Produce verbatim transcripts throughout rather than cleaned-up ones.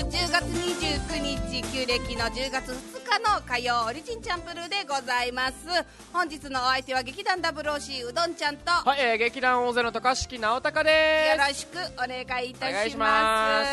じゅうがつにじゅうくにち、旧暦のじゅうがつふつかの火曜オリジンチャンプルーでございます。本日のお相手は劇団 ダブルオーシー うどんちゃんと、 はい、えー、劇団大勢の高敷直隆でよろしくお願いいたします。 お願いします。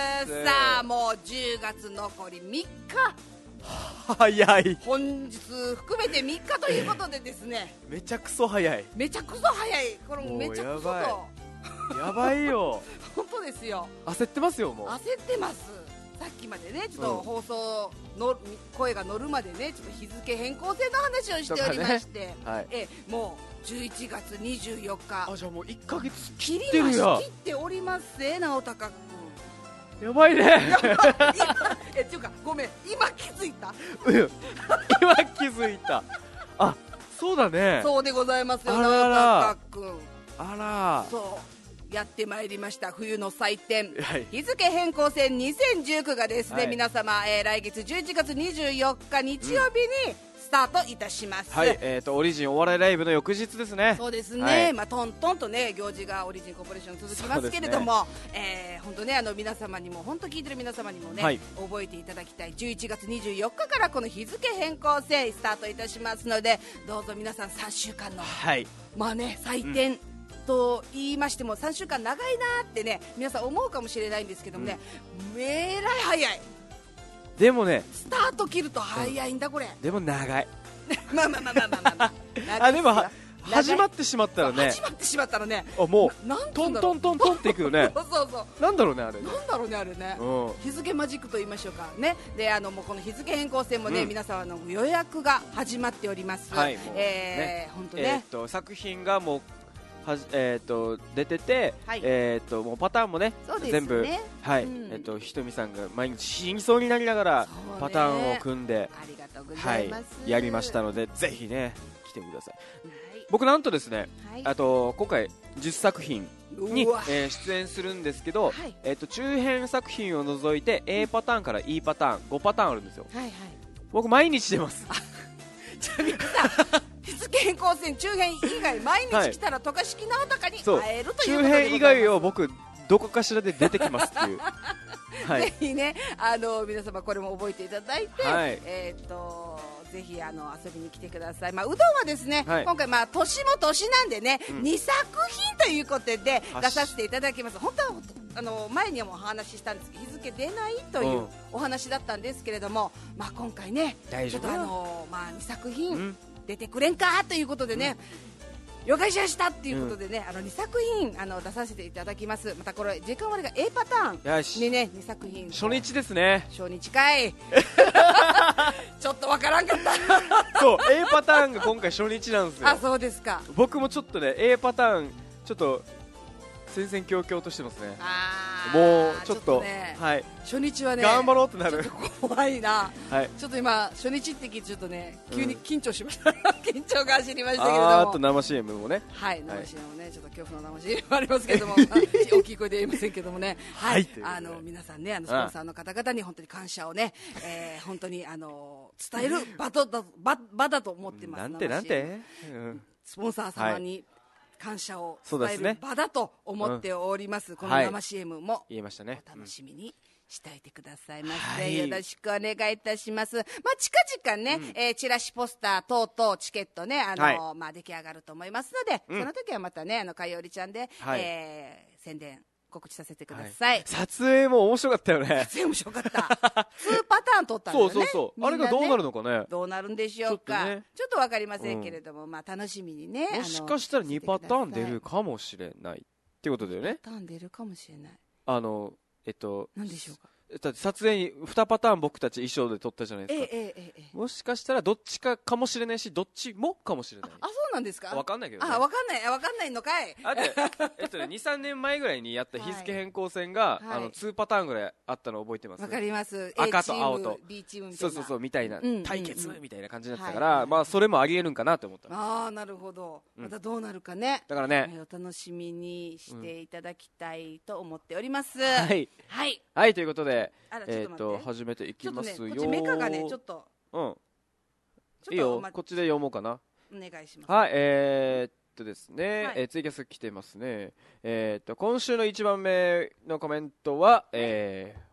さあ、もうじゅうがつ残りみっか、 早い。 本日含めてみっかということでですね、 めちゃくそ早い。 めちゃくそ早い。これもめちゃくそともうやばいやばいよ本当ですよ。 焦ってますよ。もう焦ってます。さっきまでね、ちょっと放送の声が乗るまでね、ちょっと日付変更線の話をしておりまして、ね、はい、えもうじゅういちがつにじゅうよっか、 あ、じゃあもういっかげつ切切ってるやん。 切っておりますぜ、直隆君。 やばいね。 え、っていうかごめん、今気づいた今気づいた。あ、そうだね。 そうでございますよ、直隆君。 あら、 そうやってまいりました、冬の祭典、 はい、 日付変更線にせんじゅうきゅうがですね、はい、皆様、えー、来月じゅういちがつにじゅうよっか日曜日にスタートいたします、 はい、えー、とオリジンお笑いライブの翌日ですね。 そうですね、はい、まあ、トントンとね行事がオリジンコーポレーション続きますけれども、ね、えー、本当ね、あの皆様にも、本当聞いてる皆様にもね、はい、覚えていただきたいじゅういちがつにじゅうよっかからこの日付変更線スタートいたしますので、どうぞ皆さんさんしゅうかんの、はい、まあね、祭典、うんと言いましてもさんしゅうかん長いなってね、皆さん思うかもしれないんですけどもね、うん、えらい早い。 でもね、 スタート切ると早いんだこれ。 でも長いまあまあまあまあまあまああ、でもは始まってしまったらね、 始まってしまったらね、 あ、もうトントントントンっていくよね。 そうそうそう、 なんだろうねあれね、 なんだろうねあれね、うん、日付マジックと言いましょうかね。で、あのもうこの日付変更線もね、うん、皆様の予約が始まっております。はい、もうえー、本当ね、 えー、っと作品がもうはじ、えー、と出てて、はい、えー、ともうパターンも ね, ね全部、はい、うん、えー、とひとみさんが毎日死にそうになりながらパターンを組んで、 ありがとうございます、 はい、やりましたので、ぜひね来てください。はい、僕なんとですね、はい、あと今回じゅっさくひんに、えー、出演するんですけど、はい、えー、と中編作品を除いて A パターンから E パターンごパターンあるんですよ。はいはい、僕毎日出ます。 じゃあ皆さん日付変更線中編以外毎日来たら渡嘉敷直隆に会えるということでございます。 中編以外を僕どこかしらで出てきますっていうはい、ぜひね、あの皆様これも覚えていただいて、はい、えー、とぜひあの遊びに来てください。まあ、うどんはですね、はい、今回まあ年も年なんでね、うん、にさくひんということで出させていただきます。本当はあの前にもお話ししたんですけど、日付出ないというお話だったんですけれども、うん、まあ、今回ねちょっとあの、まあ、にさくひん、うん出てくれんかということでね、うん、了解しましたっていうことでね、うん、あのにさくひんあの出させていただきます。またこれ時間割が A パターンにねにさくひん初日ですね。 初日かいちょっとわからんかったそう A パターンが今回初日なんですよ。 あ、そうですか。 僕もちょっとね A パターンちょっと戦々恐々としてますね。 あもうちょっと、ちょっとね、 はい、 初日はね頑張ろうってなる。 ちょっと怖いな、はい、ちょっと今初日って聞いてちょっとね急に緊張しました、うん、緊張が走りましたけれども、 あーと生 シーエム もね、 はい、生 シーエム もねちょっと恐怖の生 シーエム もありますけども大きい声で言いませんけどもね、はい、はい、あの皆さんね、あのスポンサーの方々に本当に感謝をね、えー、本当にあの伝える場とだ場場だと思ってます。 なんてなんて、うん、 スポンサー様に、はい感謝を伝える場だと思っております。この生 シーエム もお楽しみにしていてくださいませ、はい、よろしくお願いいたします。まあ、近々ね、うんえー、チラシポスター等々チケットね、あの、はいまあ、出来上がると思いますので、うん、その時はまたねあのかよりちゃんで、はいえー、宣伝告知させてください、はい、 撮影も面白かったよね。撮影面白かったにパターン撮ったんだよね。 そうそうそう、ね、あれがどうなるのかね。 どうなるんでしょうか。ちょっと、ね、ちょっと分かりませんけれども、うん、まあ楽しみにね。 もしかしたらにパターン出るかもしれないってことだよね。 にパターン出るかもしれない。 あのえっと何でしょうか。 だって撮影ににパターン僕たち衣装で撮ったじゃないですか、 ええええ、 もしかしたらどっちかかもしれないしどっちもかもしれない。 ああ、そうなんですか。 分かんないけどね。 あ、分かんない分かんないのかい。 あで、えっとね、にさんねんまえぐらいにやった日付変更線が、はい、あのにパターンぐらいあったの覚えてます。 分かります。 赤と青と B チームみたいな、 そうそうそうみたいな、うんうん、対決みたいな感じだったから、 はいはい、 まあそれもありえるんかなと思った。 ああ、なるほど、またどうなるかね、 だからね、 お楽しみにしていただきたいと思っております、 うん、はいはい、 はい、ということでえー、と始めていきますよ。ちょっとね、 こっちメカがねちょっと、 うん、いいよ、こっちで読もうかな。 お願いします。 はい、えー、っとですね、 はい、 えー、ツイキャス来てますね。えー、っと今週のいちばんめのコメントは、えー、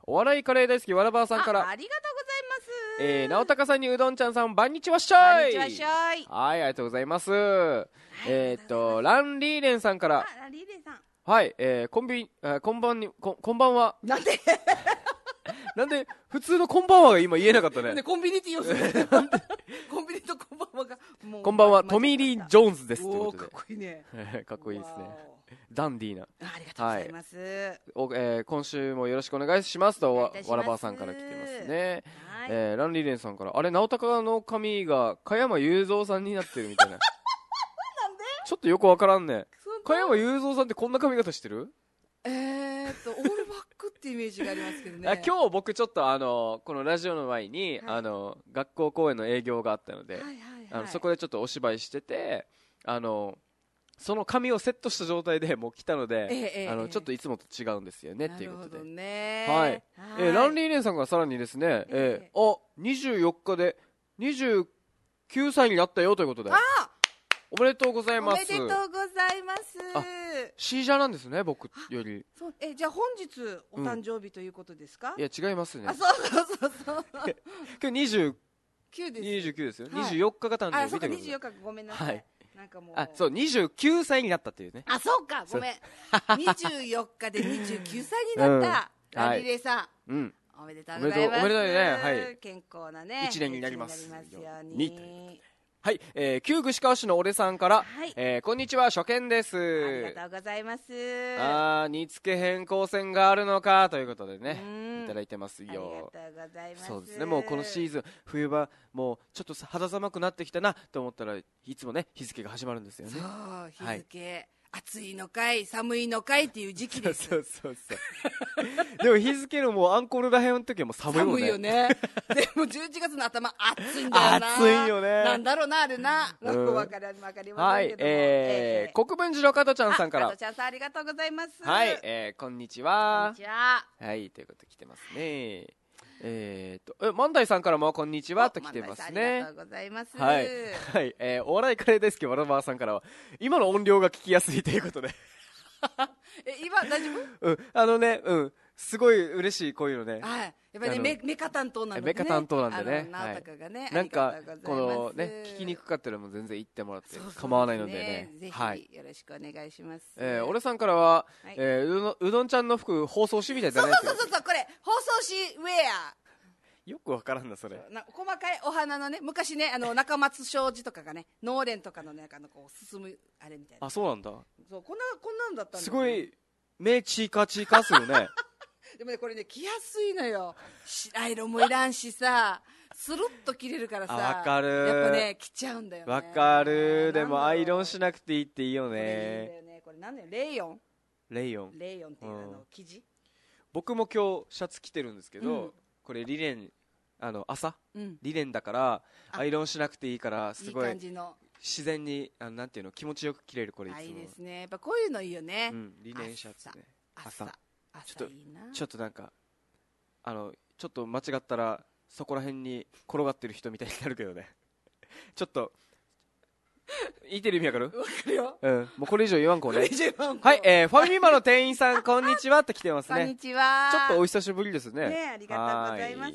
お笑いカレー大好きわらばーさんから、 ありがとうございます。 えー、直高さんにうどんちゃんさん、ばんにちわっしゃい。 ばんにちわっしゃい。 はい、ありがとうございます。はい、えー、っとランリーレンさんから、 ランリーレンさん、はい、 えー、コンビ、えー、こんばんに こ, こんばんは。 なんでなんで普通のこんばんはが今言えなかったね。 コンビニって言おうするコンビニとこんばんはがもう、 こんばんは、トミー・リー・ジョーンズです。ということで、 かっこいいねかっこいいですね。ダンディーな。 ありがとうございます、はい、 おえー、今週もよろしくお願いしますとわらばさんから来てますね。はい、えー、ランリーレンさんから、あれ直高の髪が加山雄三さんになってるみたいななんでちょっとよくわからんね。加山雄三さんってこんな髪型してる？ えーっとオールバックってイメージがありますけどね。 あ、今日僕ちょっとあのこのラジオの前に、はい、あの学校公演の営業があったので、はいはいはい、あのそこでちょっとお芝居してて、あのその髪をセットした状態でもう来たので、ええ、あのちょっきょういつもと違うんですよねっていうことで、 ね、 はい、はい、えー、ランリーレンさんがさらにですね、えー、あにじゅうよっかでにじゅうきゅうさいになったよということで、あおめでとうございます。 おめでとうございます。 あ、シージャーなんですね、僕より。 そう、え、じゃあ本日お誕生日ということですか？ うん、いや違いますね。 あ、そうそうそうそう。 今日にじゅうきゅうです。 にじゅうきゅうですよ。はい、にじゅうよっかが誕生日。 あ、そうか、にじゅうよっかごめんなさい。はい、なんかもうあ、そうにじゅうきゅうさいになったっていうね。 あ、そうか、ごめん。にじゅうよっかでにじゅうきゅうさいになったランリレーさん。うん。おめでとうございます。 おめでとうね。はい。 健康なね。 一年になりますように。 はい、えー、旧串川市の俺さんから、はい、えー、こんにちは、初見です。 ありがとうございます。 あー、煮付け変更線があるのかということでね、いただいてますよ。 ありがとうございます。 そうですね、もうこのシーズン冬場もうちょっと肌寒くなってきたなと思ったらいつもね日付が始まるんですよね。 そう日付、はい、暑いのかい寒いのかいっていう時期です。 そうそうそうでも日付のもうアンコールらへんの時はもう寒いもんね。 寒いよね。でもじゅういちがつの頭暑いんだよな。 暑いよね。 なんだろうなあれな。うん、分かりませんけども。 はい、えー、国分寺の加藤ちゃんさんから。 加藤ちゃんさんありがとうございます。 はい、えー、こんにちは。 こんにちは。 はい、ということで来てますね。えーと、え、万代さんからもこんにちはと来てますね。 ありがとうございます。 はい。はい。えー、お笑いカレー大好きわらばーさんからは、今の音量が聞きやすいということで。 え、今大丈夫？うん。あのね、うん。すごい嬉しい、こういうのね。 はい。やっぱりね、メカ担当なんでね。 メカ担当なんでね。 直高がね。 なんか、このね、聞きにくかったらもう全然言ってもらって構わないのでね。 ぜひ、よろしくお願いします。 えー、俺さんからは、えー、うどんちゃんの服、包装紙みたいだね。 そうそうそう、これ、包装紙ウェア。 よくわからんなそれ。 な細かいお花のね、昔ね、あの中松商事とかがね、農連とかのね、あのこう進むあれみたいな。 あ、そうなんだ。 そう、こんなこんなんだったんだ、ね。 すごい目チーカチーカすよね。 でもね、これね着やすいのよ。アイロンもいらんしさ、スルッと着れるからさ。 わかる。 やっぱね着ちゃうんだよね。 わかる。でもアイロンしなくていいっていいよね。これいいんだよね。 これなんだよ、レイヨン。 レイヨン。 レイヨンっていう、うん、あの生地。 僕も今日シャツ着てるんですけど、うん、これリネン。あの朝、うん、リネンだからアイロンしなくていいからすごい自然にあのなんていうの気持ちよく着れる。これいつもいいですね。やっぱこういうのいいよね、 うん、リネンシャツね。 朝朝ちょっといいな。ちょっとなんかあのちょっと間違ったらそこら辺に転がってる人みたいになるけどね。ちょっと言ってる意味わかる？ わかるよ。 うん。もうこれ以上言わんこね。 これ以上言わんこ。 はい、えー、ファミマの店員さん、こんにちはって来てますね。 こんにちは。 ちょっとお久しぶりですね。 ね、ありがとうございます。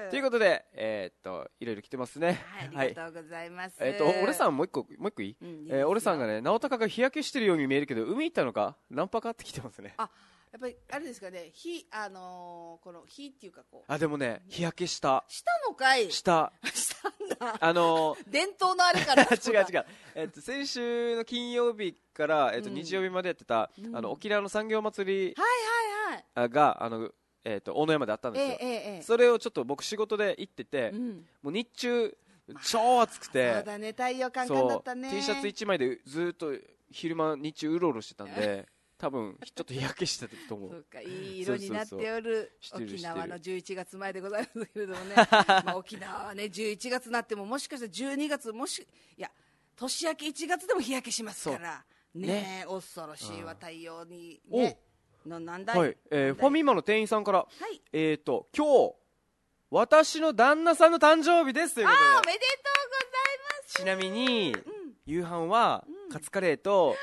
ということで、えー、っと、いろいろ来てますね。 はい、ありがとうございます。 えー、っと、俺さんもう一個、もう一個いい？うん、えー、俺さんがね、直高が日焼けしてるように見えるけど、海行ったのかナンパかって来てますね。 あ、やっぱりあれですかね、日、あのー、この日っていうかこう。 あ、でもね、日焼けした。 したのかい？ した。 したんだ。 あのー、 伝統のあれから。 違う違う。えっと、先週の金曜日から、えっと、日曜日までやってた、うん、あの、沖縄の産業祭り。 はいはいはい。 が、あの、えっと、大野山であったんですよ。ええええ、それをちょっと僕仕事で行ってて、うん、もう日中、超暑くて。 まあ、そうだね、太陽カンカンだったね。 T シャツいちまいでずっと昼間、日中うろうろしてたんで、多分ちょっと日焼けしてたと思う。 そうか、いい色になっておる沖縄のじゅういちがつまえでございますけれどもね。まあ沖縄はねじゅういちがつになってももしかしたらじゅうにがつもしいや年明けいちがつでも日焼けしますからね。ね恐ろしいわ太陽にね。のなんだい。 はい、えー、ファミマの店員さんから、はい、えっと今日私の旦那さんの誕生日ですということで。 あ、おめでとうございます。 ちなみに、うん、夕飯はカツカレーと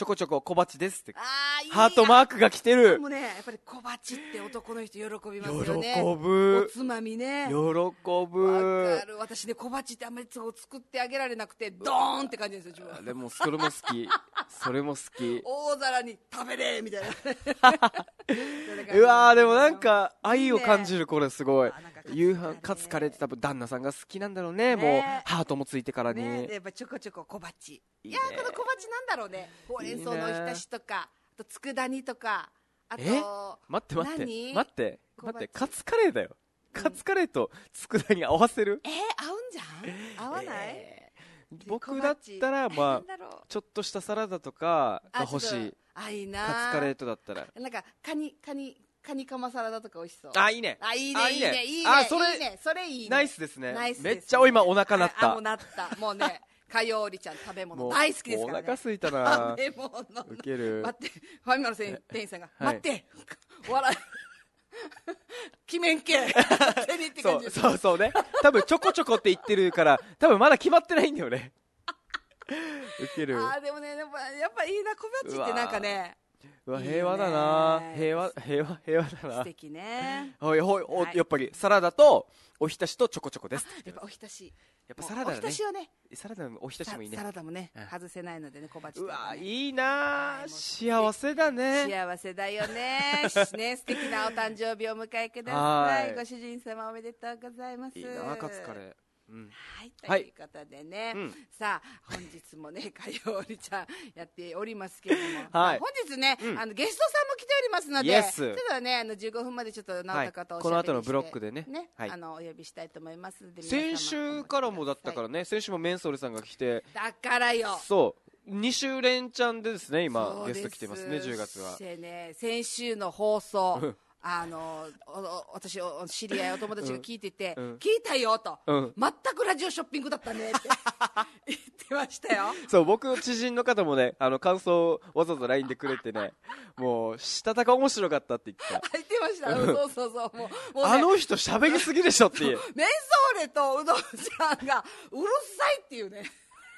ちょこちょこ小鉢ですってあーいいハートマークが来てる。 もねやっぱり小鉢って男の人喜びますよね。 喜ぶ。 おつまみね。 喜ぶ。 わかる。私ね小鉢ってあんまり作ってあげられなくてドーンって感じですよ自分は。 でもそれも好き。それも好き。 大皿に食べれみたいな。 うわーでもなんか愛を感じる。これすごい。夕飯カツカレーって多分旦那さんが好きなんだろうね。もうハートもついてからに。 ね、やっぱちょこちょこ小鉢。いやこの小鉢なんだろうね。ほうれん草のおひたしとか、あと佃煮とか、あとえ待って待って待って待ってカツカレーだよ。カツカレーと佃煮合わせる？ えー、合うんじゃん？合わない？えー、僕だったらまあちょっとしたサラダとかが欲しい。 あいいな。 カツカレーとだったらなんかカニカニカニカマサラダとか美味しそう。 あいいね。 あいいねいいねいいね。 あそれいいねそれいいね。 ナイスですね。 ナイスです。 めっちゃ今お腹鳴った。 あもう鳴った。もうね。かようりちゃん食べ物大好きですからね。 お腹すいたな。 食べ物ウケる。 待ってファミマの店員さんが待って笑い決めんけそうそうそうね。多分ちょこちょこって言ってるから多分まだ決まってないんだよね。ウケる。 あでもねやっぱやっぱいいな小鉢ってなんかね。 うわ平和だな。平和平和平和だな。 素敵ね。 おいほいおやっぱりサラダとおひたしとちょこちょこです。 やっぱおひたし。 やっぱサラダね。 おひたしはね。 サラダのおひたしもいいね。 サラダもね外せないのでね小鉢。 うわいいな。幸せだね。 幸せだよね。ね素敵なお誕生日を迎えください。ご主人様おめでとうございます。いいなカツカレー。 うん、はい、ということでね、はいうん、さあ本日もねかようりちゃんやっておりますけれども、はい、本日ね、うん、あのゲストさんも来ておりますので、 yes. ちょっとねあのじゅうごふんまでちょっと直高とおしゃべりして、はい、 この後のブロックでね、 ねはい、あのお呼びしたいと思いますので、 先週からもだったからね、先週もメンソーレさんが来て、 だからよそうに週連チャンでですね今ゲスト来てますねじゅうがつは。 ね先週の放送あの私知り合いお友達が聞いてて、うん、聞いたよと、うん、全くラジオショッピングだったねって言ってましたよ。 そう僕の知人の方もねあの感想をわざわざ ライン でくれてねもうしたたか面白かったって言ってた。 言ってました、うん、そうそうそうもう、もうね、 あの人喋りすぎでしょっていうメンソーレとうどんちゃんがうるさいっていうね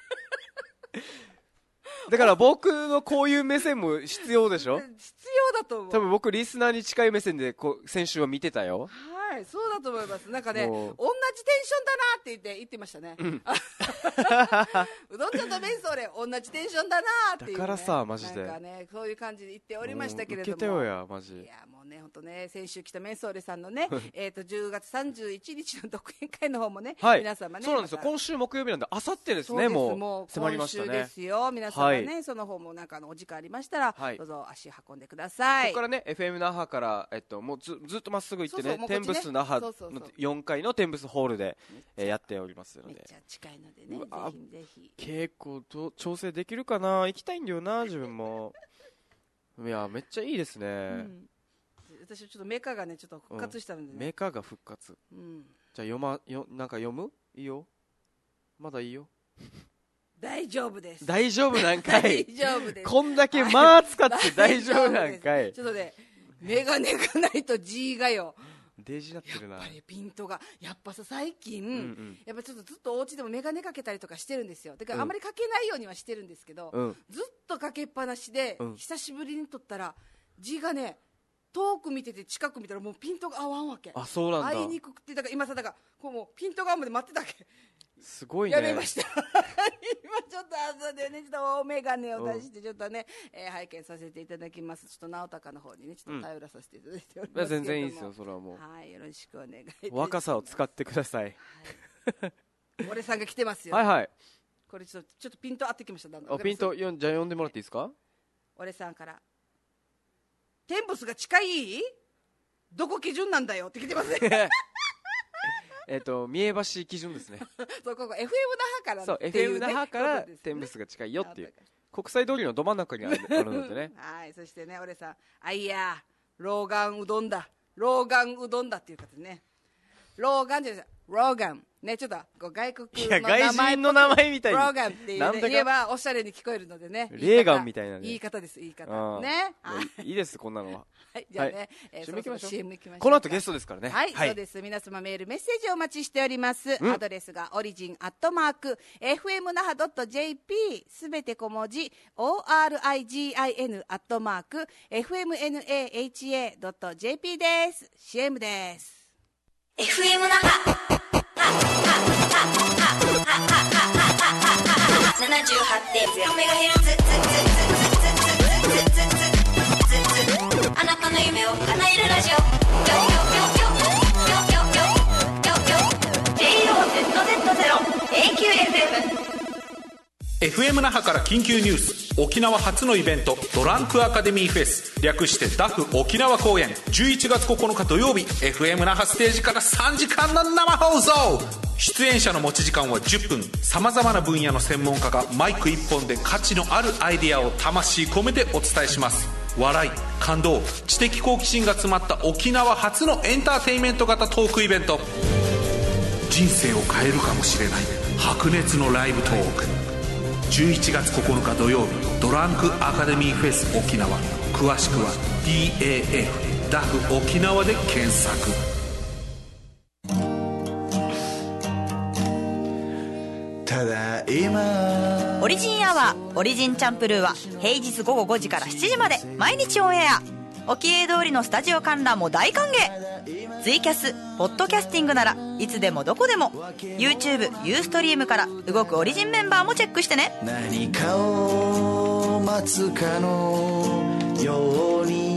だから僕のこういう目線も必要でしょ。 必要だと思う。 多分僕リスナーに近い目線でこう先週は見てたよ。 はいそうだと思います。なんかね同じテンションだなって言って言ってましたね、うん、うどんちゃんとメンソーレ同じテンションだなっていう、ね、 だからさマジでなんかねそういう感じで言っておりましたけれども、 受けてよやマジ。 いやもうね本当ね先週来たメンソーレさんのねえっとじゅうがつさんじゅういちにちの独演会の方もね、はい、皆様ねそうなんですよ、ま、今週木曜日なんであさってですね。もうもう迫りましたね。 今週ですよ皆様ね、はい、その方もなんかのお時間ありましたら、はい、どうぞ足運んでください。 ここからね エフエム 那覇から、えっと、もう ず, ずっとまっすぐ行ってね天ブス那覇のよんかいの天ブスホールで、えー、やっておりますのでめっちゃ近いのでねぜひぜひ結構と調整できるかな。行きたいんだよな自分もいやめっちゃいいですね、うん、 私ちょっとメカがねちょっと復活したので、ねうん、メカが復活、うん、じゃあ読まよなんか読むいいよまだいいよ大丈夫です。 大丈夫なんかい。 大丈夫です。 こんだけ間使って大丈夫なんかい。 ちょっとねメガネがないと G がよデージなってるな。 やっぱりピントがやっぱさ最近、うんうん、やっぱちょっとずっとお家でもメガネかけたりとかしてるんですよ。だからあんまりかけないようにはしてるんですけど、うん、ずっとかけっぱなしで、うん、久しぶりに撮ったら G がね遠く見てて近く見たらもうピントが合わんわけ。 あそうなんだ。 合いにくくてだから今さだからこうもうピントが合うまで待ってたわけ。 すごいね。 やめました今ちょっと朝でねちょっと大眼鏡を出してちょっとね、うんえー、拝見させていただきます。ちょっと直高の方にねちょっと頼らさせていただいておりますけども、うん、 全然いいですよそれはもう。 はいよろしくお願いいたします。 若さを使ってください、 はい、俺さんが来てますよはいはいこれちょっとちょっとピント合ってきました。だんだんあピントよんじゃあ読んでもらっていいですか。 俺さんからテンブスが近いどこ基準なんだよって来てますねえっと三重橋基準ですねそうここ エフエム 那覇からそう エフエム 那覇から天ブスが近いよっていう国際通りのど真ん中にあるのでねはいそしてね俺さんあいやローガンうどんだローガンうどんだっていう方ねローガンじゃないですローガンね、ちょっとこう外国の名前、外人の名前みたいにプログラムっていう、ね、言えばおしゃれに聞こえるのでね、 レーガンみたいな、ね、 言い方です、言い方ね。 いいですこんなのは。 はい、じゃあね、はい、 えー、シーエム行きましょう。 シーエム行きましょう。 この後ゲストですからね。 はい、はい、そうです。皆様メールメッセージをお待ちしております。アドレスがオリジンアットマーク エフエム 那覇 ドット ジェーピー すべて小文字 オーアールアイジーアイエヌ アットマーク エフエムエヌエーエイチエー ドット ジェーピー です。シーエム です。 エフエム 那覇 ななじゅうはちてんゼロ メガヘルツあなたの夢を叶えるラジオ ジェイオーゼットゼットゼロ エーキューエフエムエフエム 那覇から緊急ニュース。沖縄初のイベントドランクアカデミーフェス、略してダフ沖縄公演、じゅういちがつここのか土曜日、 エフエム 那覇ステージからさんじかんの生放送。出演者の持ち時間はじゅっぷん。さまざまな分野の専門家がマイクいっぽんで価値のあるアイデアを魂込めてお伝えします。笑い、感動、知的好奇心が詰まった沖縄初のエンターテインメント型トークイベント。人生を変えるかもしれない白熱のライブトーク。じゅういちがつここのか土曜日、ドランクアカデミーフェス沖縄。詳しくは ディーエーエフ ダフ沖縄で検索。 ただいまオリジンアワーオリジンチャンプルーは平日午後ごじからしちじまで毎日オンエア。沖永通りのスタジオ観覧も大歓迎。ツイキャス、ポッドキャスティングならいつでもどこでも YouTube、ユーストリームから動くオリジンメンバーもチェックしてね。 何かを待つかのように。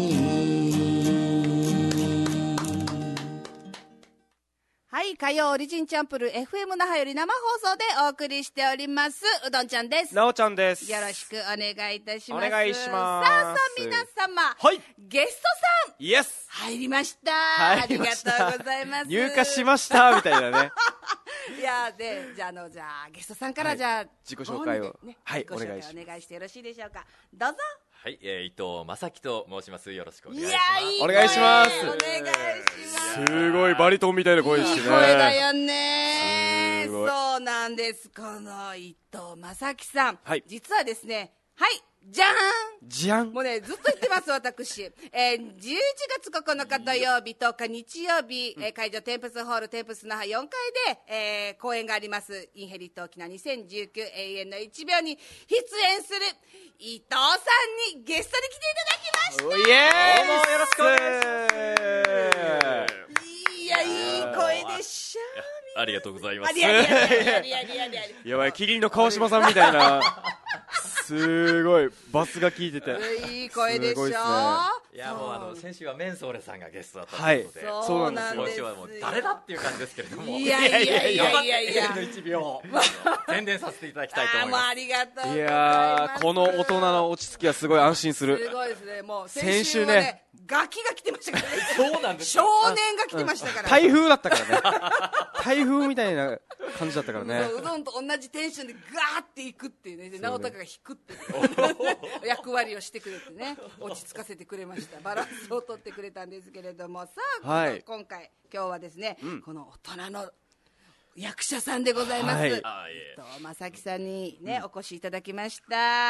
はい、火曜オリジンチャンプル エフエム 那覇より生放送でお送りしておりますうどんちゃんです。 なおちゃんです。 よろしくお願いいたします。 お願いします。 さあさあ皆様、 はい、 ゲストさんイエス入りました。 入りました。 ありがとうございます。 入荷しましたみたいなねいやでじゃあ、あのじゃあゲストさんから、はい、じゃあ自己紹介を、 ね、 はい、 お願いします。お願いしてよろしいでしょうか。どうぞ。 はい、えー、伊藤正樹と申します。よろしくお願いします。 いやいいお願いします。 お願いします。 すごいバリトンみたいな声ですね。 いい声だよね。そうなんです。この伊藤正樹さん、はい、実はですね、はい、じゃーんじゃんもうねずっと言ってます私、えー、じゅういちがつここのか土曜日、とおか日曜日、うん、えー、会場テンプスホールテンプス那覇よんかいで、えー、公演がありますインヘリット沖縄にせんじゅうきゅう永遠のいちびょうに出演する伊藤さんにゲストに来ていただきました。 イエーイ、 どうもよろしくお願いします。 いやいい声でしょ。 ありがとうございます。 やばい、キリンの川島さんみたいなすごいバスが効いてていい声でしょ。 いやもうあの先週はメンソーレさんがゲストだったということで、 はい、そうなんですよ。 今週はもう誰だっていう感じですけれども、 いやいやいやいやいやいやのいちびょう宣伝させていただきたいと思います。 あ、ありがとうございます。 いやー、この大人の落ち着きはすごい安心する。 すごいですね。もう先週はね、ガキが来てましたからね。 そうなんです。 少年が来てましたから。 台風だったからね。台風みたいな感じだったからね。 うどんと同じテンションでガーっていくっていうね、直隆が引くって役割をしてくれてね、落ち着かせてくれました。バランスを取ってくれたんですけれども、さあ、はい、今回今日はですね、うん、この大人の役者さんでございます、はい、伊藤正樹さんにね、うん、お越しいただきました。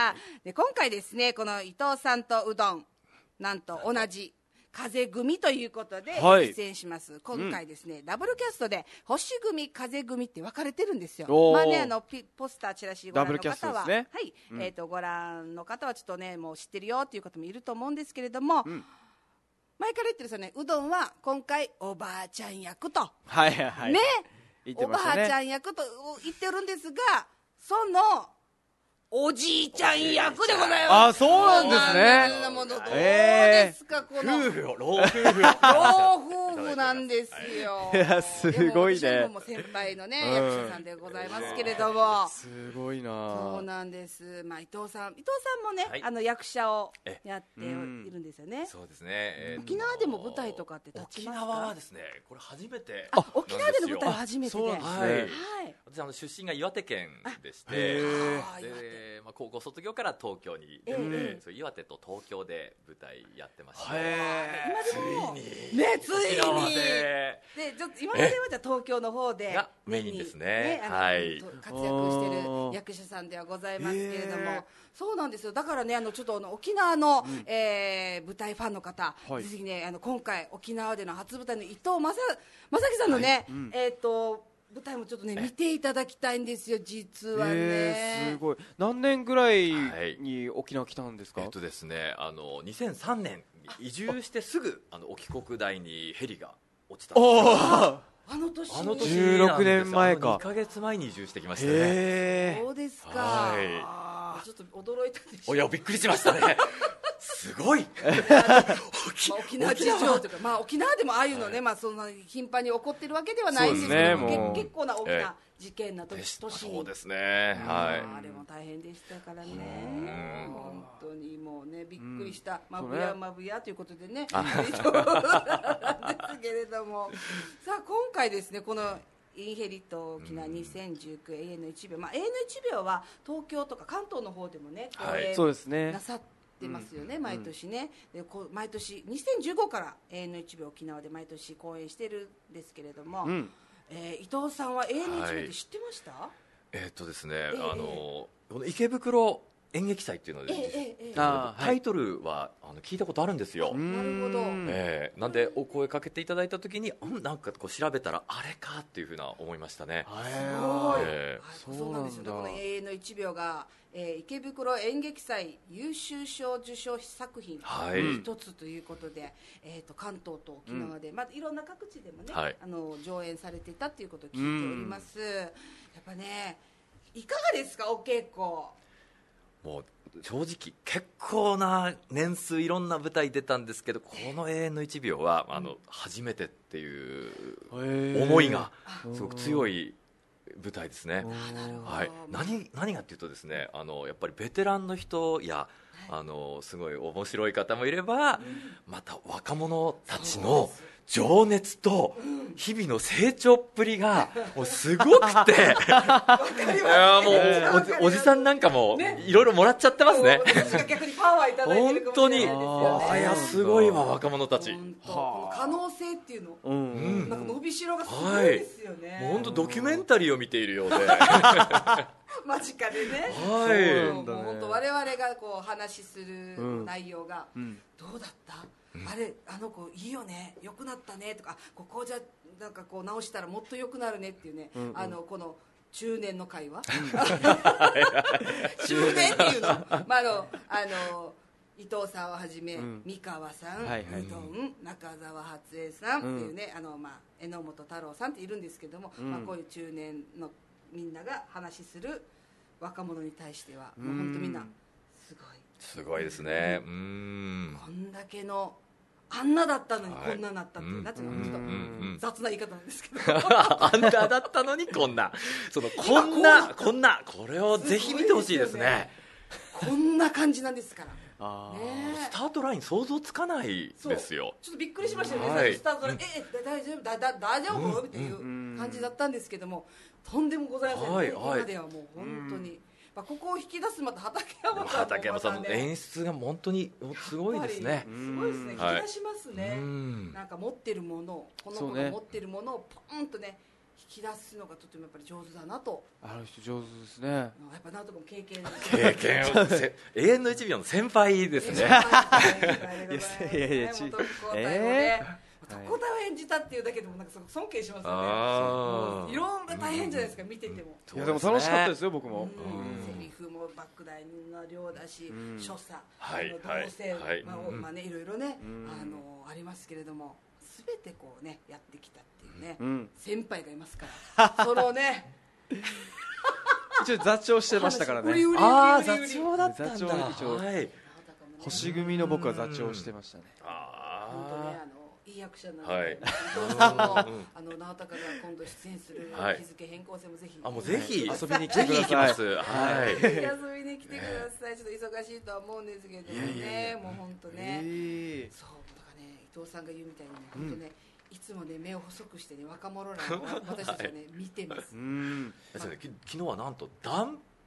で今回ですね、この伊藤さんとうどん、なんと同じ風組ということで出演します、はい、今回ですね、うん、ダブルキャストで星組風組って分かれてるんですよ。まあね、あのピポスターチラシご覧の方は、ね、はい、うん、えー、とご覧の方はちょっとねもう知ってるよっていう方もいると思うんですけれども、うん、前から言ってるさね、うどんは今回おばあちゃん役と、 はいはい、 ね、 言ってましたね、 おばあちゃん役と言ってるんですが、そのおじいちゃん役でございます。 あ、そうなんですね。 どうですか、この夫婦よ、老夫婦老夫婦なんですよ。 いや、すごいね。 も先輩のね、役者さんでございますけれども、 すごいな。 そうなんです。まあ伊藤さん、伊藤さんもね、あの役者をやっているんですよね。 そうですね。 沖縄でも舞台とかって立ちますか？ 沖縄はですね、これ初めて。 あ、沖縄での舞台は初めてで。はい。 私あの出身が岩手県でして、 えーまあ、高校卒業から東京に出て、えー、そう岩手と東京で舞台やってました。 今でもついにねついにでちょっと今まではじゃあ東京の方でがメインですね、 ねはい、 活躍してる役者さんではございますけれども、そうなんですよ。だからねあのちょっとあの沖縄の、うんえー、舞台ファンの方、はい、ぜひねあの今回沖縄での初舞台の伊藤正樹さんのね、はいうん、えっ、ー、と舞台もちょっとね見ていただきたいんですよ実はね、 えー、すごい。何年ぐらいに沖縄来たんですか？ はい、えっとですねあのにせんさんねん移住してすぐあの沖国大にヘリが落ちたんですよ。 あの年あの年じゅうろくねんまえか。 にかげつまえに移住してきましたね。 そうですか、 はい、 ちょっと驚いたでしょ。 いやびっくりしましたねすごいまあ、沖縄事情というか、まあ、沖縄でもああいうのね、はいまあ、そんな頻繁に起こってるわけではないんですけど、ね、結構な大きな事件な年、えー、年にそうですね、はい、 あれも大変でしたからね。本当にもうねびっくりした、まぶやまぶやということでねなんですけれどもさあ今回ですねこのインヘリと沖縄にせんじゅうきゅう永遠のいちびょう、まあ、永遠のいちびょうは東京とか関東の方でもね公演なさってますよね、はい、毎年ね、うん、でこう毎年にせんじゅうごから永遠のいちびょう沖縄で毎年公演してるんですけれども、うんえー、伊藤さんは永遠のいちびょうって知ってました？はい、 えー、っとですね、えー、あのこの池袋演劇祭っていうので、えーえー、あタイトルはあの聞いたことあるんですよ。 なるほど、 えー、なんでお声かけていただいたときになんかこう調べたらあれかっていうふうな思いましたね。 すごい、えーはい、そうなんですよ。この永遠のいちびょうが、えー、池袋演劇祭優秀賞受賞作品一つということで、はいえー、と関東と沖縄で、うんまあ、いろんな各地でもね、はい、あの上演されていたということを聞いております。やっぱねいかがですかお稽古？ もう正直結構な年数いろんな舞台出たんですけどこの永遠のいちびょうはあの初めてっていう思いがすごく強い舞台ですね。はい、何, 何がっていうとですねあのやっぱりベテランの人やあのすごい面白い方もいればまた若者たちの情熱と日々の成長っぷりがもうすごくていやもう お, おじさんなんかもいろいろもらっちゃってますね。 逆にパワーいただいてるかもしれないですよね。 本当にいやすごいわ若者たち。 この可能性っていうの、うん、なんか伸びしろがすごいですよね。 はい、もう本当ドキュメンタリーを見ているようで間近でね、 はい、 もう本当我々がこう話しする内容が、うん、どうだった、うん、あれあの子いいよね良くなったねとかここじゃなんかこう直したらもっと良くなるねっていうね、うんうん、あのこの中年の会話中年っていうの、まあ、あのあの伊藤さんをはじめ、うん、三河さん、はいはい、うどん、中澤初江さんっていうね、うん、あのまあ、榎本太郎さんっているんですけども、うんまあ、こういう中年のみんなが話しする若者に対してはもう本当みんなすごいすごいですね。うーんこんだけのあんなだったのにこんなになったっていう、はい、なんていうのちょっと雑な言い方なんですけどあんなだったのにこんなそのこんなこんなこれをぜひ見てほしいですね。 こんな感じなんですからあ、ね、スタートライン想像つかないですよ。 ちょっとびっくりしましたよね、はい、スタートライン、ええ大丈夫だだ大丈夫、うん、っていう感じだったんですけどもとんでもございませんね、はい、今ではもう本当に、まあ、ここを引き出すまた畠山さんも、 畠山さんの演出が本当にすごいですね。 すごいですね、引き出しますね、はい、なんか持ってるものをこの子が持ってるものをポンとね引き出すのがとてもやっぱり上手だなと。 あの人上手ですね。 やっぱなんとかも経験経験を永遠のいちびょうの先輩ですね。いやいやいや本当に交代をね、交代を演じたっていうだけでもなんかすごく尊敬しますよね。いろんな大変じゃないですか、見てても。 いやでも楽しかったですよ僕も。 セリフも莫大な量だし、所作、動線、まあねいろいろねあのありますけれども。全てこうねやってきたっていうね、うん、先輩がいますからそのね一応座長してましたからね。 ああ座長だったんだ。座長一応、はい、星組の僕は座長してましたね。 ああ本当ねあのいい役者なので、はい、伊藤さんもあの直高が今度出演する日付変更線もぜひ、 あもうぜひ遊びに来てください。 ぜひはい遊びに来てください。ちょっと忙しいとは思うんですけどね、もう本当ね、そう伊藤さんが言うみたいにね、うん、本当ねいつもね目を細くしてね若者らを私たちはね、はい、見てます。 うん、まあ、昨日はなんとダン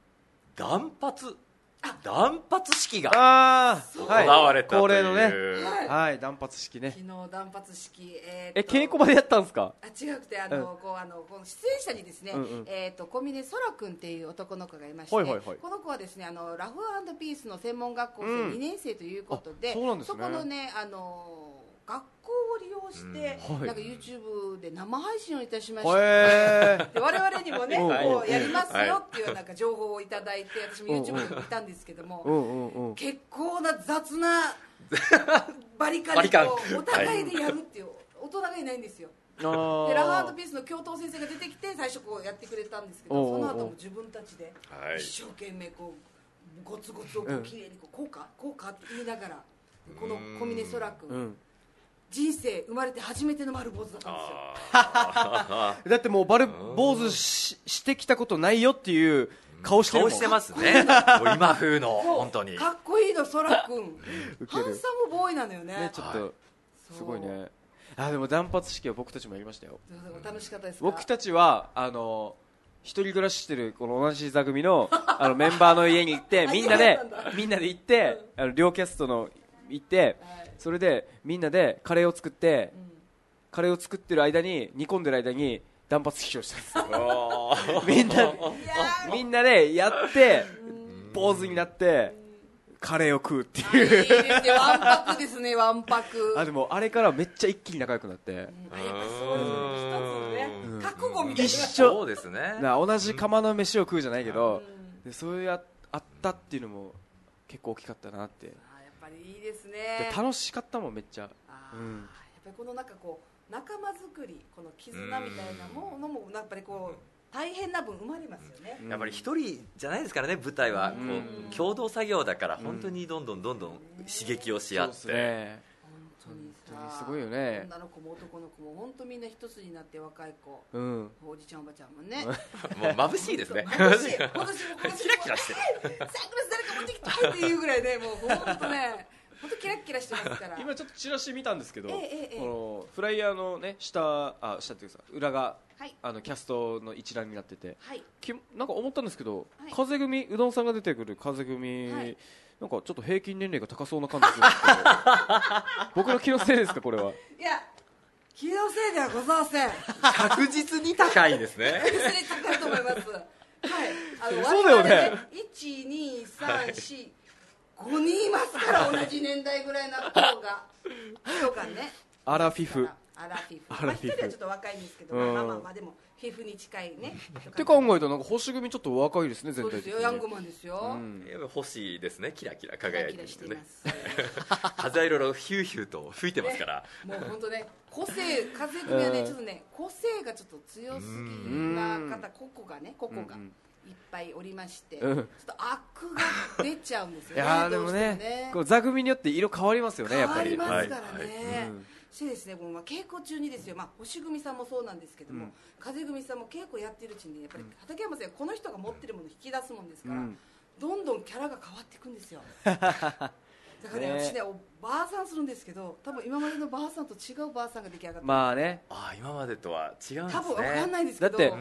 断髪断髪式が行われたという、 恒例のね、はい、断髪式ね。 昨日断髪式、 えー、え稽古場でやったんですか？ あ、違くて、あの、うん、こうあのこの出演者にですね、うんうん、えっ、ー、と小峰空くんっていう男の子がいまして、はいはいはい、この子はですね、あのラフ&ピースの専門学校生にねん生ということで、うん、 そ, ね、そこのね、あの学校を利用して、うん、はい、なんか YouTube で生配信をいたしまして、で我々にもね、こうやりますよっていうなんか情報をいただいて、私も YouTube で見たんですけども、うんうん、結構な雑なバリカンをお互いでやるっていう、大人がいないんですよ。でラフ&ピースの教頭先生が出てきて最初こうやってくれたんですけど、その後も自分たちで一生懸命こうゴツゴツをこうきれいにこうこうかこうかって言いながら、この小峰空くん、うん、人生生まれて初めての丸坊主だったんですよ。 だってもう丸坊主 し, してきたことないよっていう顔してるもん。 顔してますね。今風の本当にかっこいいの空くんハンサムボーイなのよ ね, ねちょっと、はい、すごいね。あ、でも断髪式は僕たちもやりましたよ。 楽しかったですか？ 僕たちはあの一人暮らししてるこの同じ座組 の, あのメンバーの家に行ってみんなでみんなで行って、あの両キャストの行って、はい、それでみんなでカレーを作って、うん、カレーを作ってる間に煮込んでる間に断髪式をしたんですみんなみんなでやって坊主になってカレーを食うっていう。いいですね、わんぱくですね、わんぱく。 あ、でもあれからめっちゃ一気に仲良くなって、うん、やっぱそういう一つのね、うん、覚悟みたいな。 一緒、 そうですね、 同じ釜の飯を食うじゃないけど、うん、でそういうあったっていうのも結構大きかったなって。 あ、やっぱりいいですね。 で楽しかったもんめっちゃ。 あ、うん、やっぱりこのなんかこう仲間作り、この絆みたいなものもやっぱりこう大変な分生まれますよね。 やっぱり一人じゃないですからね、舞台はこう共同作業だから本当にどんどんどんどん刺激をし合って、ね、 本当にさ、 すごいよね。 女の子も男の子も本当みんな一つになって、若い子、 うん、 おじちゃんおばちゃんもねもう眩しいですね。 眩しい、今年もキラキラしてるサングラス誰か持ってきたいっていうぐらいね、もう本当ね本当キラキラしてますから今ちょっとチラシ見たんですけど、 ええええ、 このフライヤーのね下、あ、下っていうか裏が、はい、あのキャストの一覧になってて、はい、きなんか思ったんですけど、はい、風組、うどんさんが出てくる風組、はい、なんかちょっと平均年齢が高そうな感じするんですけど僕の気のせいですか、これは。 いや、気のせいではございません。 確実に高いですね。 確実に高いと思います。はい、あのそうだよね。 いち、に、さん、よん、ごにんいますから同じ年代ぐらいの子が人がね。 アラフィフ。 アラフィフ。まあ、一人はちょっと若いんですけど、まあまあまあでもフィフに近いね。 って考えたらなんか星組ちょっと若いですね、全体的に。 そうですよ、ヤングマンですよ。 うん、星ですね、キラキラ輝いてるんでね。風いろいろヒューヒューと吹いてますから。 ね、もう本当ね、個性、風組はね、ちょっとね、個性がちょっと強すぎな方、個々がね、個々が。いっぱいおりまして、うん、ちょっとアクが出ちゃうんですよね。いやでもね、ね、こう座組によって色変わりますよね、やっぱり。 変わりますからね。はいはい、うん、してですね、もうまあ稽古中にですよ、まあ、星組さんもそうなんですけども、うん、風組さんも稽古やってるうちに、やっぱり畠山さん、この人が持ってるものを引き出すもんですから、うん、どんどんキャラが変わっていくんですよ。だからね、ね、私ね、おばあさんするんですけど、多分今までのばあさんと違うばあさんが出来上がって、 まあね、 あ、今までとは違うんですね。 多分分かんないですけど、 だって、うん、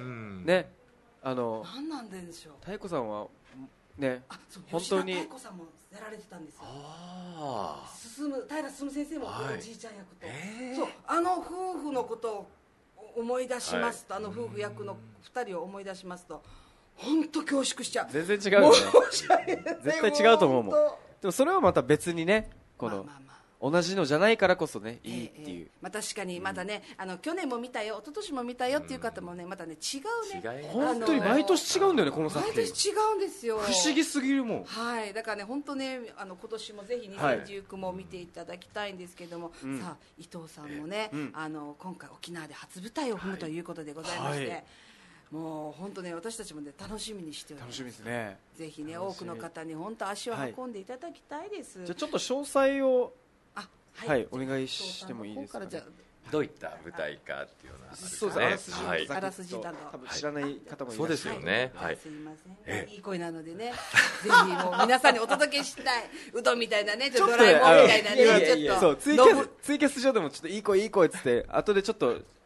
ね、あの何なんでしょう。 妙子さんはね、 あ、そう、 本当に吉田妙子さんもやられてたんですよ。ああ、進む平進先生もおじいちゃん役と、はい、そう、あの夫婦のことを思い出しますと、はい、あの夫婦役のふたりを思い出しますと、本当恐縮しちゃう。 全然違うよね。絶対違うと思うもん。でもそれはまた別にね、この、まあまあまあ、同じのじゃないからこそね、いいっていう、えーえーまあ、 確かにまたね、うん、あの去年も見たよ、一昨年も見たよっていう方もね、またね、違うね、 本当に毎年違うんだよね、この作品。 毎年違うんですよ。 不思議すぎるもん。 はい、だからね、本当ね、あの今年もぜひにせんじゅうきゅうも見ていただきたいんですけども、はい、さあ伊藤さんもね、うん、あの今回沖縄で初舞台を踏むということでございまして、はいはい、もう本当ね、私たちもね、楽しみにしております。 楽しみですね。 ぜひね、多くの方に本当足を運んでいただきたいです。はい、 じゃあちょっと詳細を、 あ、 はい、はい、お願いしてもいいですか、ね。 どういった舞台かっていうのは、 そうですね、 あらすじなど多分知らない方もいらっしゃる。 そうですよね。 はい、すいません、いい声なのでね、ぜひもう皆さんにお届けしたい、うどんみたいなね、ちょっとドラえもんみたいなね、ちょっとそうツイキャスツイキャス上でもちょっといい声いい声っつって後でちょっと